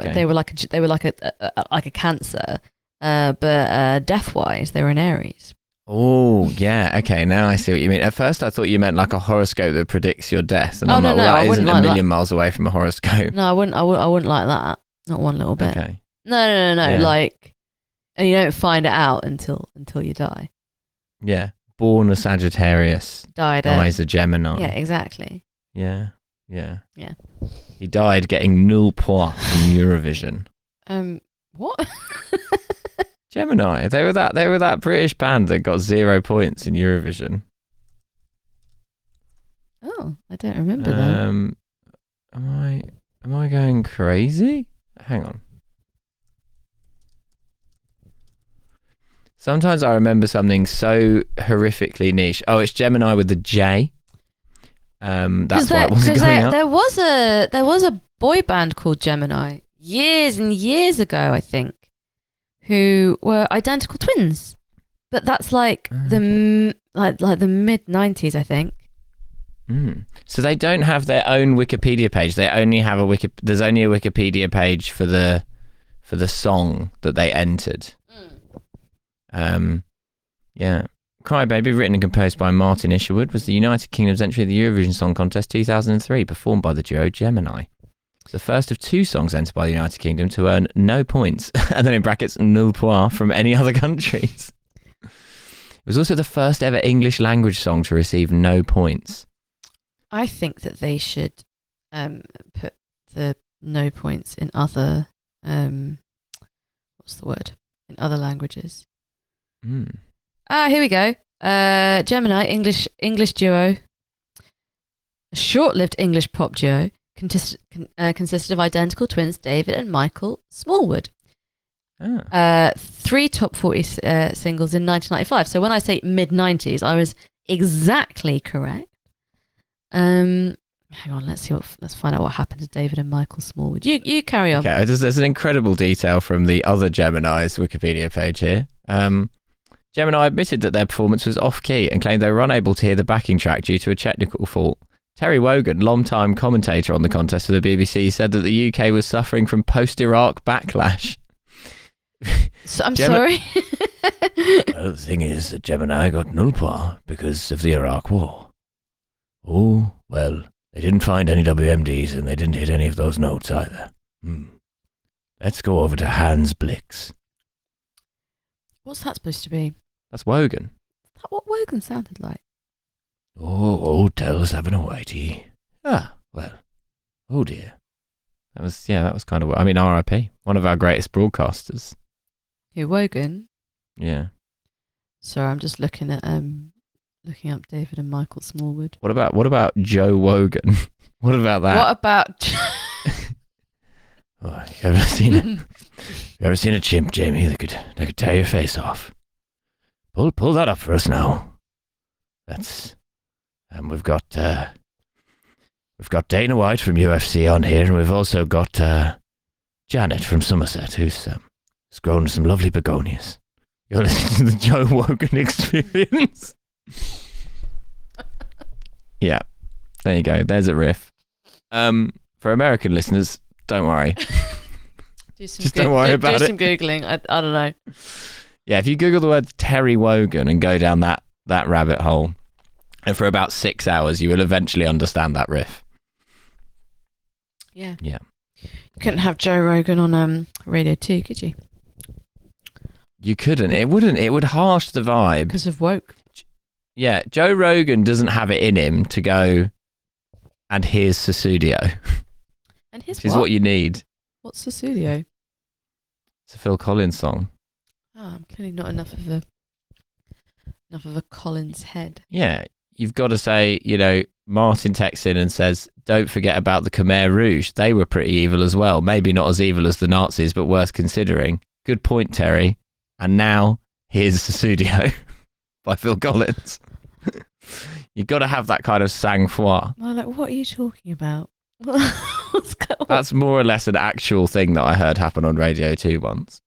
a Cancer, but death wise, they were an Aries. Oh, yeah. Okay, now I see what you mean. At first, I thought you meant like a horoscope that predicts your death, and Oh, I'm no, like, no, well, I that wouldn't isn't like a million that. miles away from a horoscope. No, I wouldn't like that. Not one little bit. Okay. No. Yeah. Like, and you don't find it out until you die. Yeah. Born a Sagittarius, Died. dies a Gemini. Yeah, exactly. Yeah. He died getting nul point in Eurovision. What? Gemini. They were that British band that got 0 points in Eurovision. Oh, I don't remember that. Am I going crazy? Hang on. Sometimes I remember something so horrifically niche. Oh, it's Gemini with the J. That's why it wasn't going up. There was a boy band called Gemini years and years ago, I think, who were identical twins. But that's like the mid 90s, I think. So they don't have their own Wikipedia page. They only have there's only a Wikipedia page for the song that they entered. Yeah. Cry Baby, written and composed by Martin Isherwood, was the United Kingdom's entry of the Eurovision Song Contest 2003, performed by the duo Gemini. It's the first of 2 songs entered by the United Kingdom to earn no points, and then in brackets, nul point from any other countries. It was also the first ever English language song to receive no points. I think that they should put the no points in other what's the word? In other languages. Here we go. Gemini, English duo. A short-lived English pop duo consisted of identical twins David and Michael Smallwood. 3 top 40 singles in 1995. So when I say mid-90s, I was exactly correct. Hang on, let's find out what happened to David and Michael Smallwood. You carry on. Okay, there's an incredible detail from the other Gemini's Wikipedia page here. Gemini admitted that their performance was off-key and claimed they were unable to hear the backing track due to a technical fault. Terry Wogan, long-time commentator on the contest for the BBC, said that the UK was suffering from post-Iraq backlash. So, I'm sorry? Well, the thing is that Gemini got nul point because of the Iraq War. Oh, well, they didn't find any WMDs and they didn't hit any of those notes either. Let's go over to Hans Blix. What's that supposed to be? That's Wogan. Is that what Wogan sounded like? Oh, old Tell's having a whitey. Ah, well, oh dear. That was kind of, R.I.P. One of our greatest broadcasters. Who, Wogan? Yeah. Sorry, I'm just looking up David and Michael Smallwood. What about Joe Wogan? What about that? What about? Oh, you ever seen a chimp, Jamie, that could tear your face off? Pull that up for us now. That's we've got Dana White from UFC on here, and we've also got Janet from Somerset, who's grown some lovely begonias. You're listening to the Joe Wogan Experience. Yeah, there you go. There's a riff. For American listeners, don't worry. Don't worry about it. Do some Googling. I don't know. Yeah, if you Google the word Terry Wogan and go down that rabbit hole, and for about 6 hours, you will eventually understand that riff. Yeah. Yeah. You couldn't have Joe Rogan on Radio 2, could you? You couldn't. It wouldn't. It would harsh the vibe. Because of woke. Yeah, Joe Rogan doesn't have it in him to go, and here's Susudio. And here's Which is what you need. What's the studio? It's a Phil Collins song. Oh, I'm clearly not enough of a Collins head. Yeah, you've got to say, Martin texts in and says, don't forget about the Khmer Rouge. They were pretty evil as well. Maybe not as evil as the Nazis, but worth considering. Good point, Terry. And now, here's Susudio by Phil Collins. You've got to have that kind of sang-froid. I'm like, what are you talking about? What's going on? That's more or less an actual thing that I heard happen on Radio 2 once.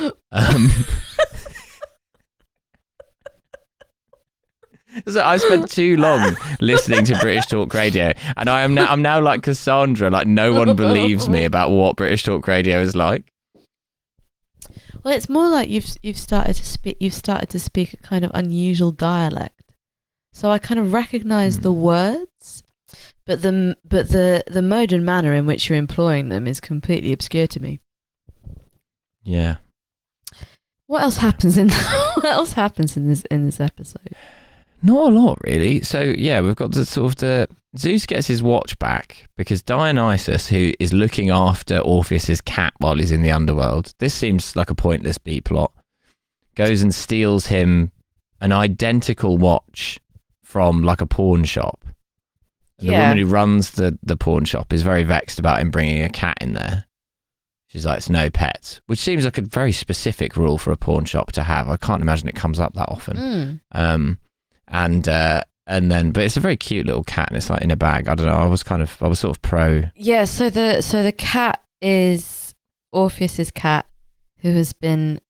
So I spent too long listening to British Talk Radio, and I'm now like Cassandra. Like, no one believes me about what British Talk Radio is like. Well, it's more like you've started to speak. You've started to speak a kind of unusual dialect. So I kind of recognise the words, but the mode and manner in which you're employing them is completely obscure to me. Yeah. What else happens in this episode? Not a lot, really. So yeah, we've got Zeus gets his watch back because Dionysus, who is looking after Orpheus's cat while he's in the underworld, this seems like a pointless B plot, goes and steals him an identical watch from like a pawn shop. The woman who runs the pawn shop is very vexed about him bringing a cat in there. She's like, it's no pets, which seems like a very specific rule for a pawn shop to have. I can't imagine it comes up that often. And then, but it's a very cute little cat, and it's like in a bag. I don't know. I was sort of pro. Yeah. So the cat is Orpheus's cat, who's been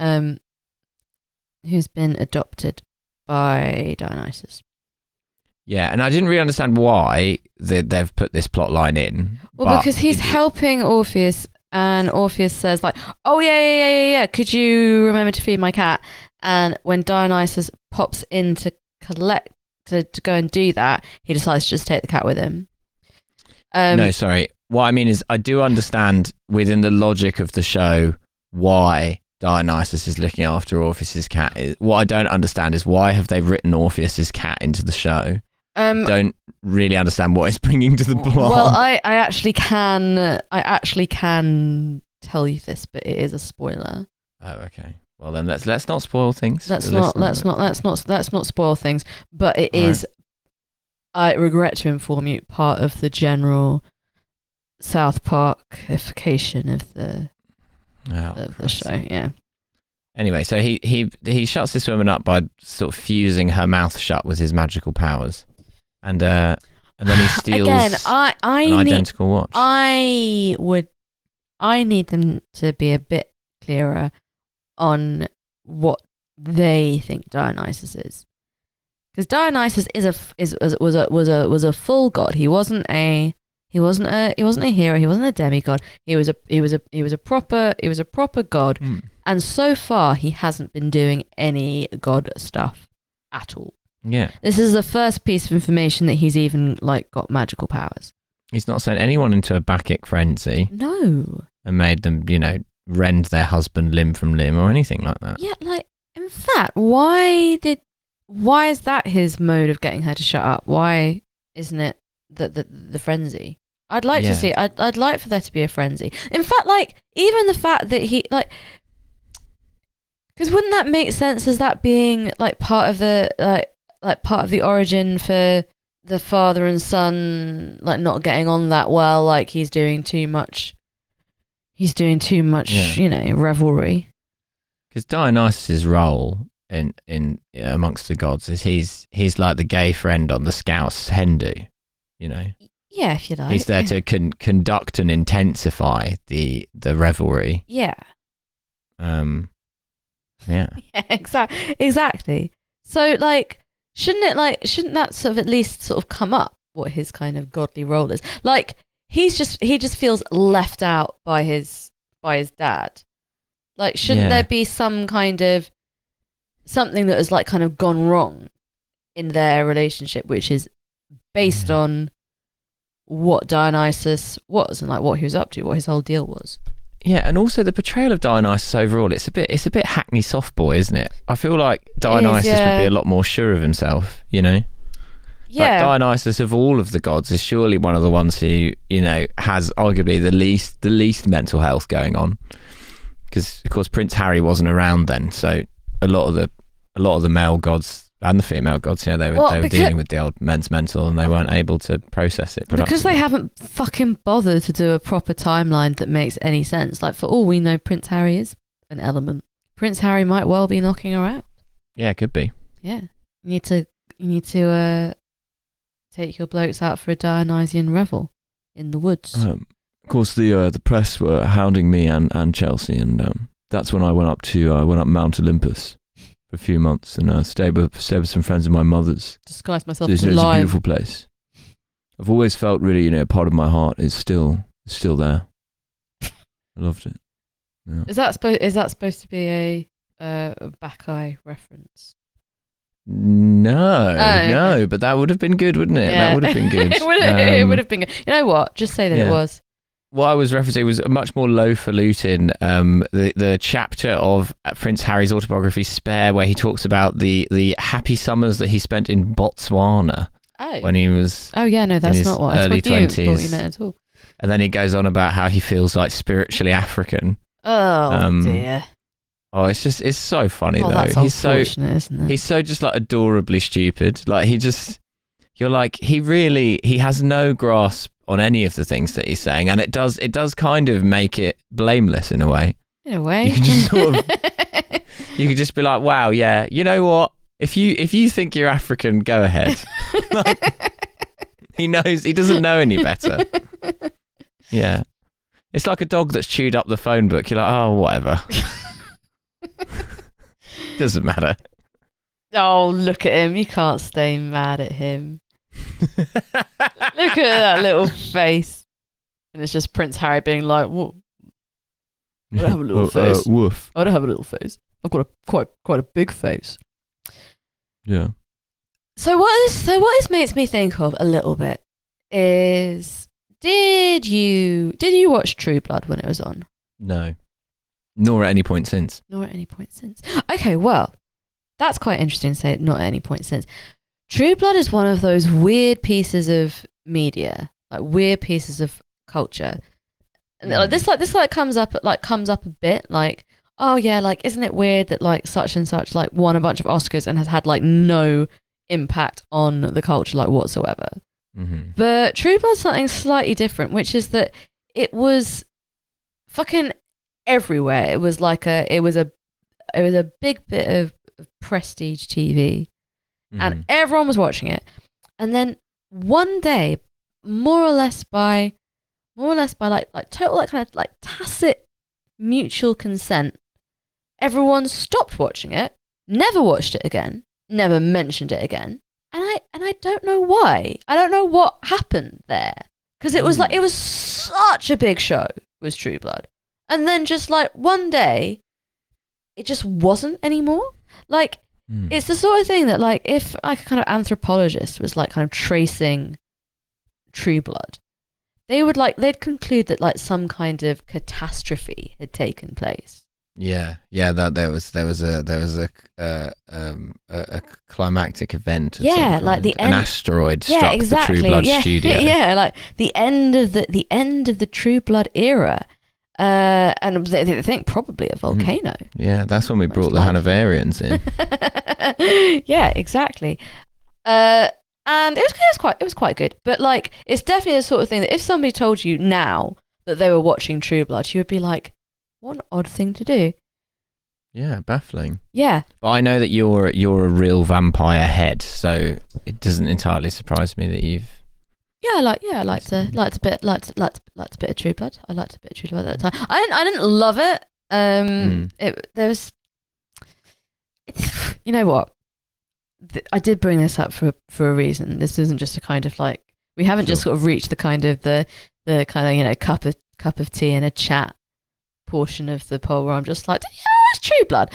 adopted by Dionysus. Yeah, and I didn't really understand why they've put this plot line in. Well, because he's helping Orpheus, and Orpheus says like, "Oh yeah. Could you remember to feed my cat?" And when Dionysus pops in to go and do that, he decides to just take the cat with him. No, sorry. What I mean is, I do understand within the logic of the show why Dionysus is looking after Orpheus's cat. What I don't understand is why have they written Orpheus's cat into the show? Don't really understand what it's bringing to the plot. Well, I actually can tell you this, but it is a spoiler. Oh, okay. Well, then let's not spoil things. Let's not spoil things. But it is. I regret to inform you, part of the general South Parkification of the show. Yeah. Anyway, so he shuts this woman up by sort of fusing her mouth shut with his magical powers, and then he steals an identical watch. I need them to be a bit clearer on what they think Dionysus is, because Dionysus was a full god. He wasn't a hero. He wasn't a demigod. He was a proper god. And so far, he hasn't been doing any god stuff at all. Yeah, this is the first piece of information that he's even like got magical powers. He's not sent anyone into a Bacchic frenzy. No. And made them, rend their husband limb from limb or anything like that. Yeah, like, in fact, why is that his mode of getting her to shut up? Why isn't it the frenzy? I'd like to see. I'd like for there to be a frenzy. In fact, like, even the fact that he like, because wouldn't that make sense as that being like part of the like part of the origin for the father and son like not getting on that well? Like he's doing too much. Revelry. Because Dionysus's role in amongst the gods is he's like the gay friend on the Scouse hen do, Yeah, if you like. He's there to conduct and intensify the revelry. Yeah. Yeah. Yeah, exactly. So, like, shouldn't that sort of at least sort of come up what his kind of godly role is? Like, he just feels left out by his dad. Like, shouldn't there be some kind of something that has like kind of gone wrong in their relationship, which is based on what Dionysus was and like what he was up to, what his whole deal was. Yeah, and also the portrayal of Dionysus overall, it's a bit Hackney soft boy, isn't it? I feel like Dionysus would be a lot more sure of himself, Yeah. Like Dionysus of all of the gods is surely one of the ones who, has arguably the least mental health going on. Because of course Prince Harry wasn't around then, so a lot of the male gods And the female gods, yeah, they were dealing with the old men's mental, and they weren't able to process it because they productively. haven't fucking bothered to do a proper timeline that makes any sense. Like, for all we know, Prince Harry is an element. Prince Harry might well be knocking her out. Yeah, it could be. Yeah, you need to take your blokes out for a Dionysian revel in the woods. Of course, the press were hounding me and Chelsea, and that's when I went up Mount Olympus for a few months and stayed with some friends of my mother's. Disguise myself It's as a a lion. beautiful place. I've always felt really, part of my heart is still there. I loved it. Yeah. Is that supposed to be a Bacchae reference? No, okay. no, but that would have been good, wouldn't it? That would have been good. it would have been good. You know what? Just say that yeah. it was. What I was referencing was a much more lowfalutin. The chapter of Prince Harry's autobiography, Spare, where he talks about the happy summers that he spent in Botswana when he was. Oh yeah, no, that's not what early I thought 20s. you meant at all. And then he goes on about how he feels like spiritually African. Oh dear. Oh, it's so funny though. That's unfortunate, isn't it? He's so just like adorably stupid. Like you're like, he has no grasp on any of the things that he's saying, and it does kind of make it blameless in a way. In a way, You can just you could just be like, wow, yeah, you know what? If you think you're African, go ahead. He doesn't know any better. Yeah, it's like a dog that's chewed up the phone book. You're like, oh, whatever. Doesn't matter. Oh, look at him! You can't stay mad at him. Look at that little face. And it's just Prince Harry being like, "What? I don't have a little face. Woof. I don't have a little face. I've got a quite a big face." Yeah. So what this makes me think of a little bit is, did you watch True Blood when it was on? No, nor at any point since. Nor at any point since. Okay, well, that's quite interesting to say. Not at any point since. True Blood is one of those weird pieces of media, like weird pieces of culture, and this comes up a bit, like, oh yeah, like, isn't it weird that like such and such like won a bunch of Oscars and has had like no impact on the culture like whatsoever. Mm-hmm. But True Blood's something slightly different, which is that it was fucking everywhere. It was a big bit of prestige TV. And everyone was watching it. And then one day, more or less by like total like kind of like tacit mutual consent, everyone stopped watching it, never watched it again, never mentioned it again. And I don't know why. I don't know what happened there. Because it was like, it was such a big show, was True Blood. And then just like one day, it just wasn't anymore. Like, it's the sort of thing that, like, if like a kind of anthropologist was like kind of tracing True Blood, they'd conclude that like some kind of catastrophe had taken place. Yeah, that there was a climactic event. Of Yeah, some like kind. the an end. asteroid Yeah, struck exactly. the True Blood yeah, studio. yeah, like the end of the True Blood era. And they think probably a volcano. Yeah, that's when we brought the like- Hanoverians in. Yeah, exactly. And it was quite good. But like, it's definitely the sort of thing that if somebody told you now that they were watching True Blood, you would be like, what an odd thing to do. Yeah, baffling. Yeah. But I know that you're a real vampire head, so it doesn't entirely surprise me that you've. Yeah, I liked a bit of True Blood. I liked a bit of True Blood at the time. I didn't love it. You know what? I did bring this up for a reason. This isn't just a kind of like, we haven't just sort of reached the kind of the kind of, you know, cup of tea and a chat portion of the poll where I'm just like, yeah, it's True Blood.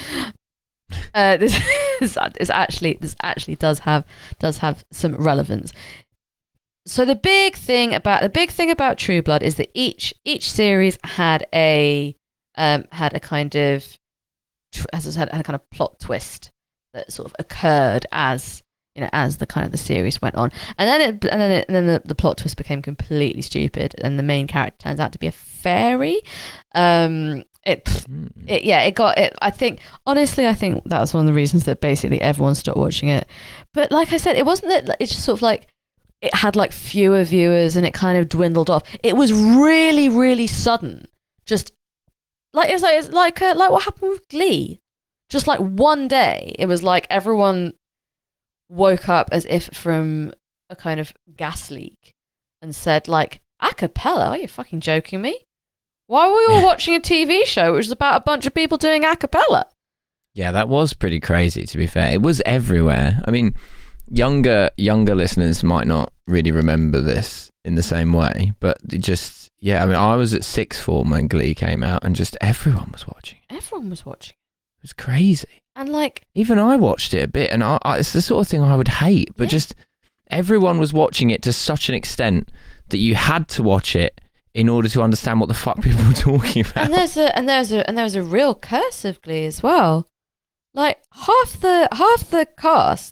This actually does have some relevance. So the big thing about True Blood is that each series had a kind of, as I said, had a kind of plot twist that sort of occurred as the kind of the series went on, and then the plot twist became completely stupid, and the main character turns out to be a fairy. It got it. I think honestly, I think that was one of the reasons that basically everyone stopped watching it. But like I said, it wasn't that it's just sort of like it had like fewer viewers and it kind of dwindled off. It was really, really sudden. Just like it's like what happened with Glee. Just like one day, it was like everyone woke up as if from a kind of gas leak and said like, a cappella? Are you fucking joking me? Why were we all watching a TV show which was about a bunch of people doing a cappella? Yeah, that was pretty crazy, to be fair. It was everywhere. I mean, younger listeners might not really remember this in the same way, but it just, yeah, I mean, I was at sixth form when Glee came out and just everyone was watching it. Everyone was watching. It was crazy. And like... Even I watched it a bit, and it's the sort of thing I would hate, but just everyone was watching it to such an extent that you had to watch it in order to understand what the fuck people were talking about. And there's a real curse of Glee as well. Like half the cast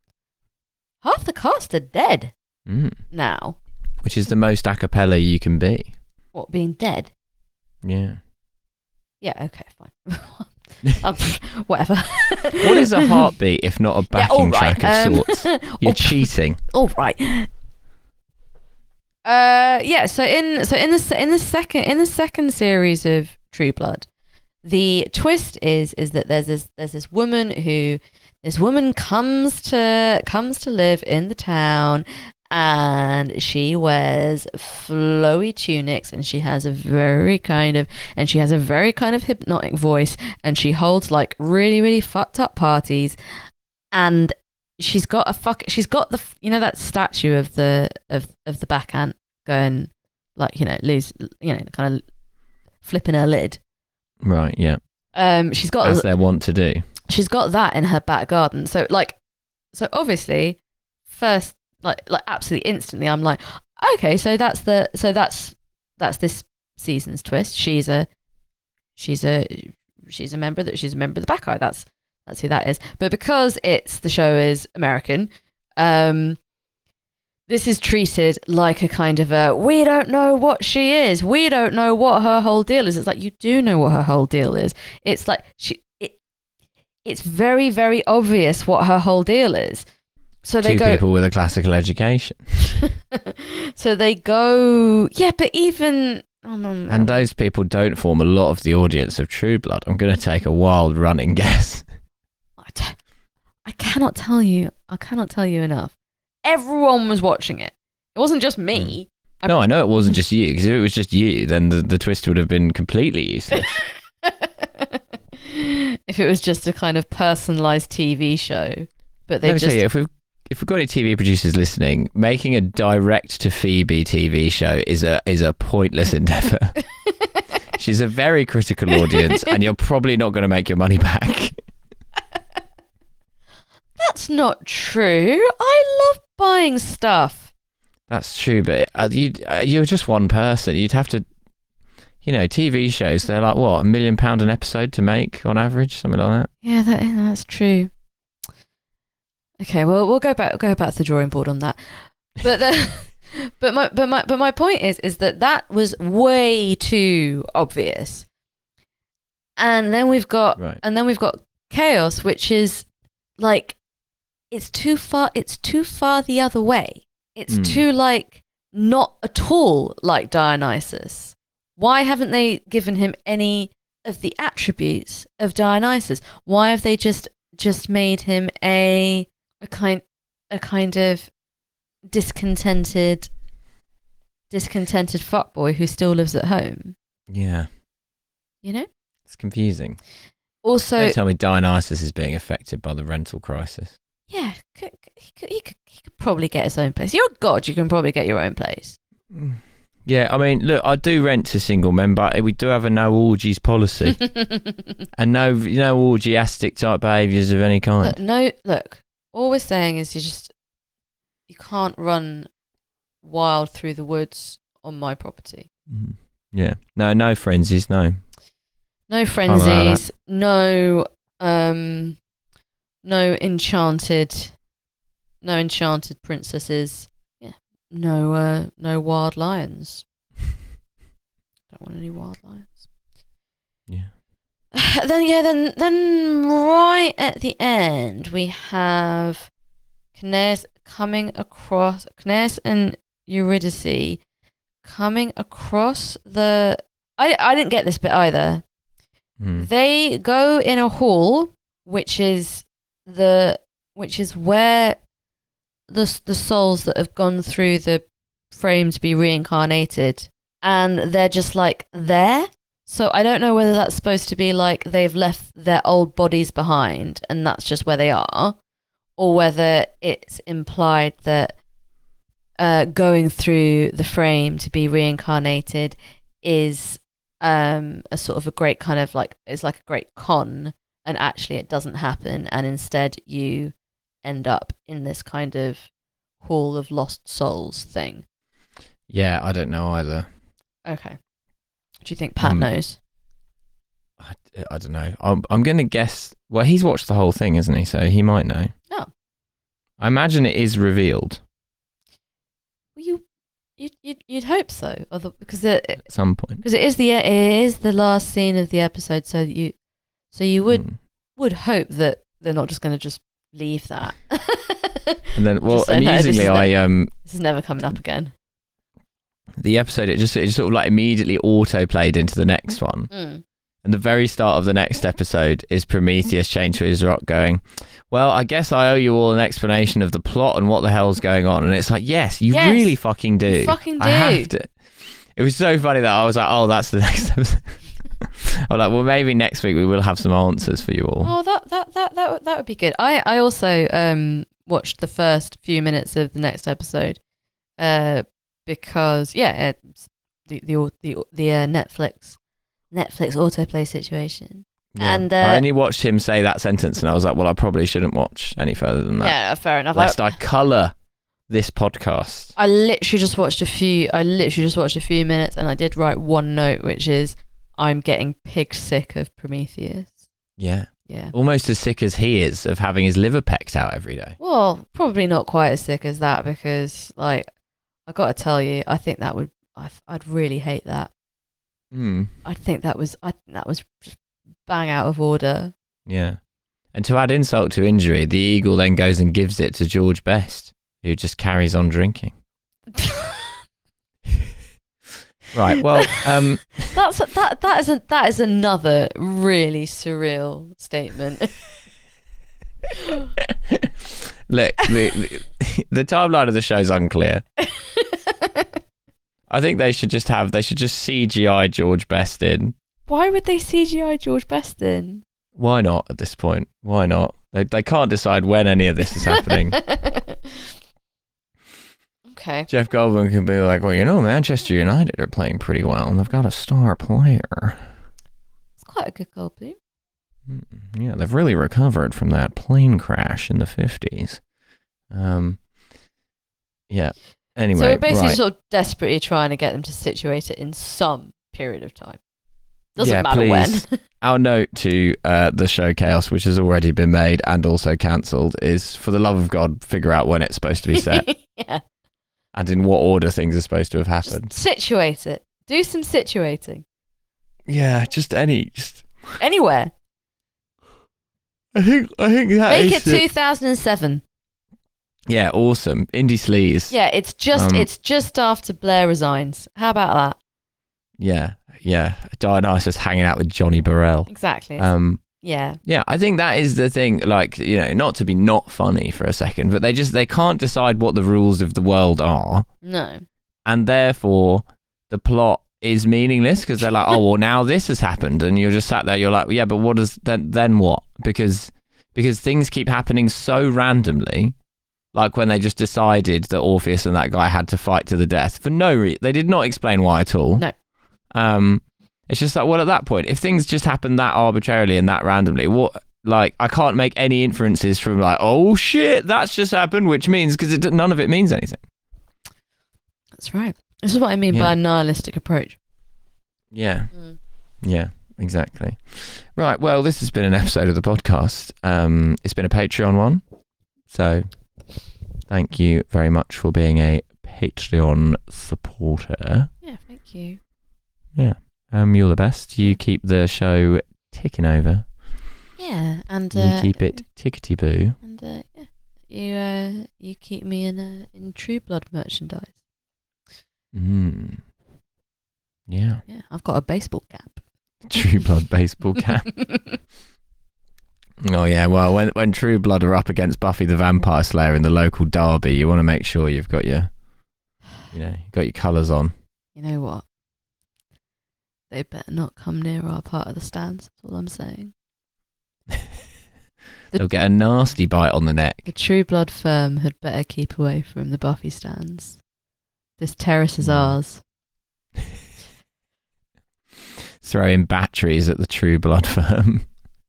are dead now. Which is the most a cappella you can be. What, being dead? Yeah. Yeah. Okay. Fine. Whatever. What is a heartbeat if not a backing track of sorts? You're cheating. All right. Yeah. So in the second series of True Blood, the twist is that there's this woman comes to live in the town, and she wears flowy tunics, and she has a very kind of hypnotic voice, and she holds like really, really fucked up parties, and she's got the that statue of the backhand going like kind of flipping her lid. Right, yeah. She's got, as they want to do. She's got that in her back garden. So obviously, first like absolutely instantly, I'm like, okay, so that's this season's twist. She's a member of the back eye. That's who that is. But because the show is American, this is treated like a kind of we don't know what she is. We don't know what her whole deal is. It's like, you do know what her whole deal is. It's like it's very, very obvious what her whole deal is. So they go, people with a classical education. So they go, yeah, but even... And those people don't form a lot of the audience of True Blood. I'm going to take a wild running guess. I cannot tell you enough. Everyone was watching it. It wasn't just me. No, I know it wasn't just you, because if it was just you, then the twist would have been completely useless. If it was just a kind of personalized TV show. But they Let me tell you, if we've got any TV producers listening, making a direct to Phoebe TV show is a pointless endeavor. She's a very critical audience, and you're probably not going to make your money back. That's not true. I love buying stuff. That's true, but you're just one person. You'd have to, TV shows, they're like, what, £1 million an episode to make on average? Something like that. Yeah, that's true. Okay, well, we'll go back to the drawing board on that. But my point is that was way too obvious. And then we've got Chaos, which is like, it's too far the other way. It's too like not at all like Dionysus. Why haven't they given him any of the attributes of Dionysus? Why have they just made him a kind of discontented fuckboy who still lives at home? Yeah. It's confusing. Also, don't tell me Dionysus is being affected by the rental crisis. Yeah, he could probably get his own place. You're a god, you can probably get your own place. Yeah, I mean, look, I do rent to single men, but we do have a no orgies policy. And no orgiastic type behaviours of any kind. Look, all we're saying is you can't run wild through the woods on my property. Yeah. No frenzies, no. No frenzies, no enchanted princesses. Yeah. No wild lions. Don't want any wild lions. Yeah. then right at the end we have Cnaeus and Eurydice coming across the. I didn't get this bit either. Hmm. They go in a hall, which is where the souls that have gone through the frame to be reincarnated, and they're just like there. So I don't know whether that's supposed to be like they've left their old bodies behind and that's just where they are, or whether it's implied that going through the frame to be reincarnated is a sort of a great kind of like, it's like a great con, and actually it doesn't happen, and instead you end up in this kind of hall of lost souls thing. Yeah, I don't know either. Okay. Do you think Pat knows? I don't know. I'm going to guess. Well, he's watched the whole thing, isn't he? So he might know. Oh. I imagine it is revealed Well, you'd hope so, because at some point. because it is the last scene of the episode, so you would hope that they're not just going to just leave that. And then, well, Just so, no, amusingly, this is never coming up again. the episode it just sort of like immediately auto played into the next one. Mm. And the very start of the next episode is Prometheus chained to his rock going, well, I guess I owe you all an explanation of the plot and what the hell's going on. And it's like, yes, you Yes, really fucking do. you fucking I have do. to. It was so funny that I was like, oh, that's the next episode. I'm like, well, maybe next week we will have some answers for you all. Oh, that would be good. I also watched the first few minutes of the next episode, because it's the Netflix autoplay situation. Yeah. And I only watched him say that sentence and I was like, well, I probably shouldn't watch any further than that. yeah, fair enough. Lest I colour this podcast. I literally just watched a few minutes, and I did write one note, which is I'm getting pig sick of Prometheus. Yeah. Yeah. Almost as sick as he is of having his liver pecked out every day. Well, probably not quite as sick as that, because like I got to tell you, I think that I'd really hate that. Mm. I think that was just bang out of order. Yeah. And to add insult to injury, the eagle then goes and gives it to George Best, who just carries on drinking. Right. Well, that is another really surreal statement. look, the timeline of the show's unclear. I think they should just CGI George Best in. Why would they CGI George Best in? Why not at this point? Why not? They can't decide when any of this is happening. Okay. Jeff Goldblum can be like, well, you know, Manchester United are playing pretty well and they've got a star player. It's quite a good Goldblum. Yeah, they've really recovered from that plane crash in the 50s. Yeah. Anyway, so we're basically right. sort of desperately trying to get them to situate it in some period of time. Doesn't Yeah, matter please. when. Our note to the show Chaos, which has already been made and also cancelled, is for the love of God, figure out when it's supposed to be set Yeah. and in what order things are supposed to have happened. Just situate it. Do some situating. Yeah, just Anywhere. I think that Make is it 2007. Yeah, awesome. Indie sleaze. Yeah, it's just after Blair resigns. How about that? Yeah. Dionysus hanging out with Johnny Burrell. Exactly. Yeah. Yeah, I think that is the thing, like, you know, not to be not funny for a second, but they can't decide what the rules of the world are. No. And therefore the plot is meaningless because they're like, oh, well, now this has happened. And you're just sat there, you're like, yeah, but what does then what? Because things keep happening so randomly. Like when they just decided that Orpheus and that guy had to fight to the death for no reason. They did not explain why at all. No. It's just like, well, at that point, if things just happen that arbitrarily and that randomly, what? Like, I can't make any inferences from like, oh shit, that's just happened, which means because none of it means anything. That's right. This is what I mean by a nihilistic approach. Yeah. Yeah, exactly. Right. Well, this has been an episode of the podcast. It's been a Patreon one. So thank you very much for being a Patreon supporter. Yeah, thank you. Yeah. You're the best. You keep the show ticking over. Yeah, and You keep it tickety boo. and yeah, you keep me in True Blood merchandise. Mm. Yeah. Yeah, I've got a baseball cap. True Blood baseball cap. Oh yeah, well when True Blood are up against Buffy the Vampire Slayer in the local derby, you want to make sure you've got your colours on. You know what? They better not come near our part of the stands. That's all I'm saying. They'll get a nasty bite on the neck. The True Blood firm had better keep away from the Buffy stands. This terrace is ours. Throwing batteries at the True Blood firm.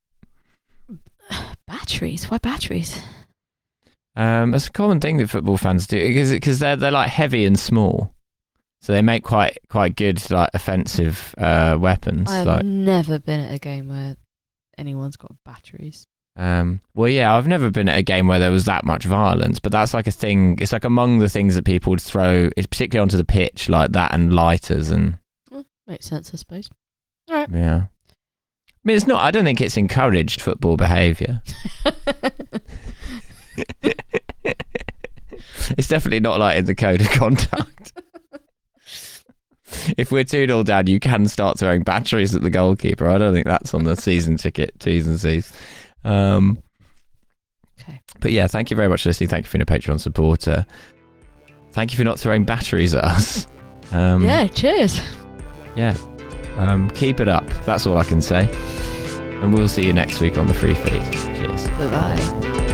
Batteries? Why batteries? It's a common thing that football fans do because they're like heavy and small, so they make quite good like offensive weapons. I've never been at a game where anyone's got batteries. Well, yeah, I've never been at a game where there was that much violence, but that's like a thing. It's like among the things that people would throw, particularly onto the pitch, like that and lighters and. Makes sense, I suppose. All right. Yeah. I mean, it's not. I don't think it's encouraged football behaviour. It's definitely not like in the code of conduct. If we're 2-0 down, you can start throwing batteries at the goalkeeper. I don't think that's on the season ticket, T's and C's. Okay. But yeah, thank you very much for listening. Thank you for being a Patreon supporter. Thank you for not throwing batteries at us. Yeah, cheers. Yeah. Keep it up. That's all I can say. And we'll see you next week on the free feed. Cheers. Bye-bye.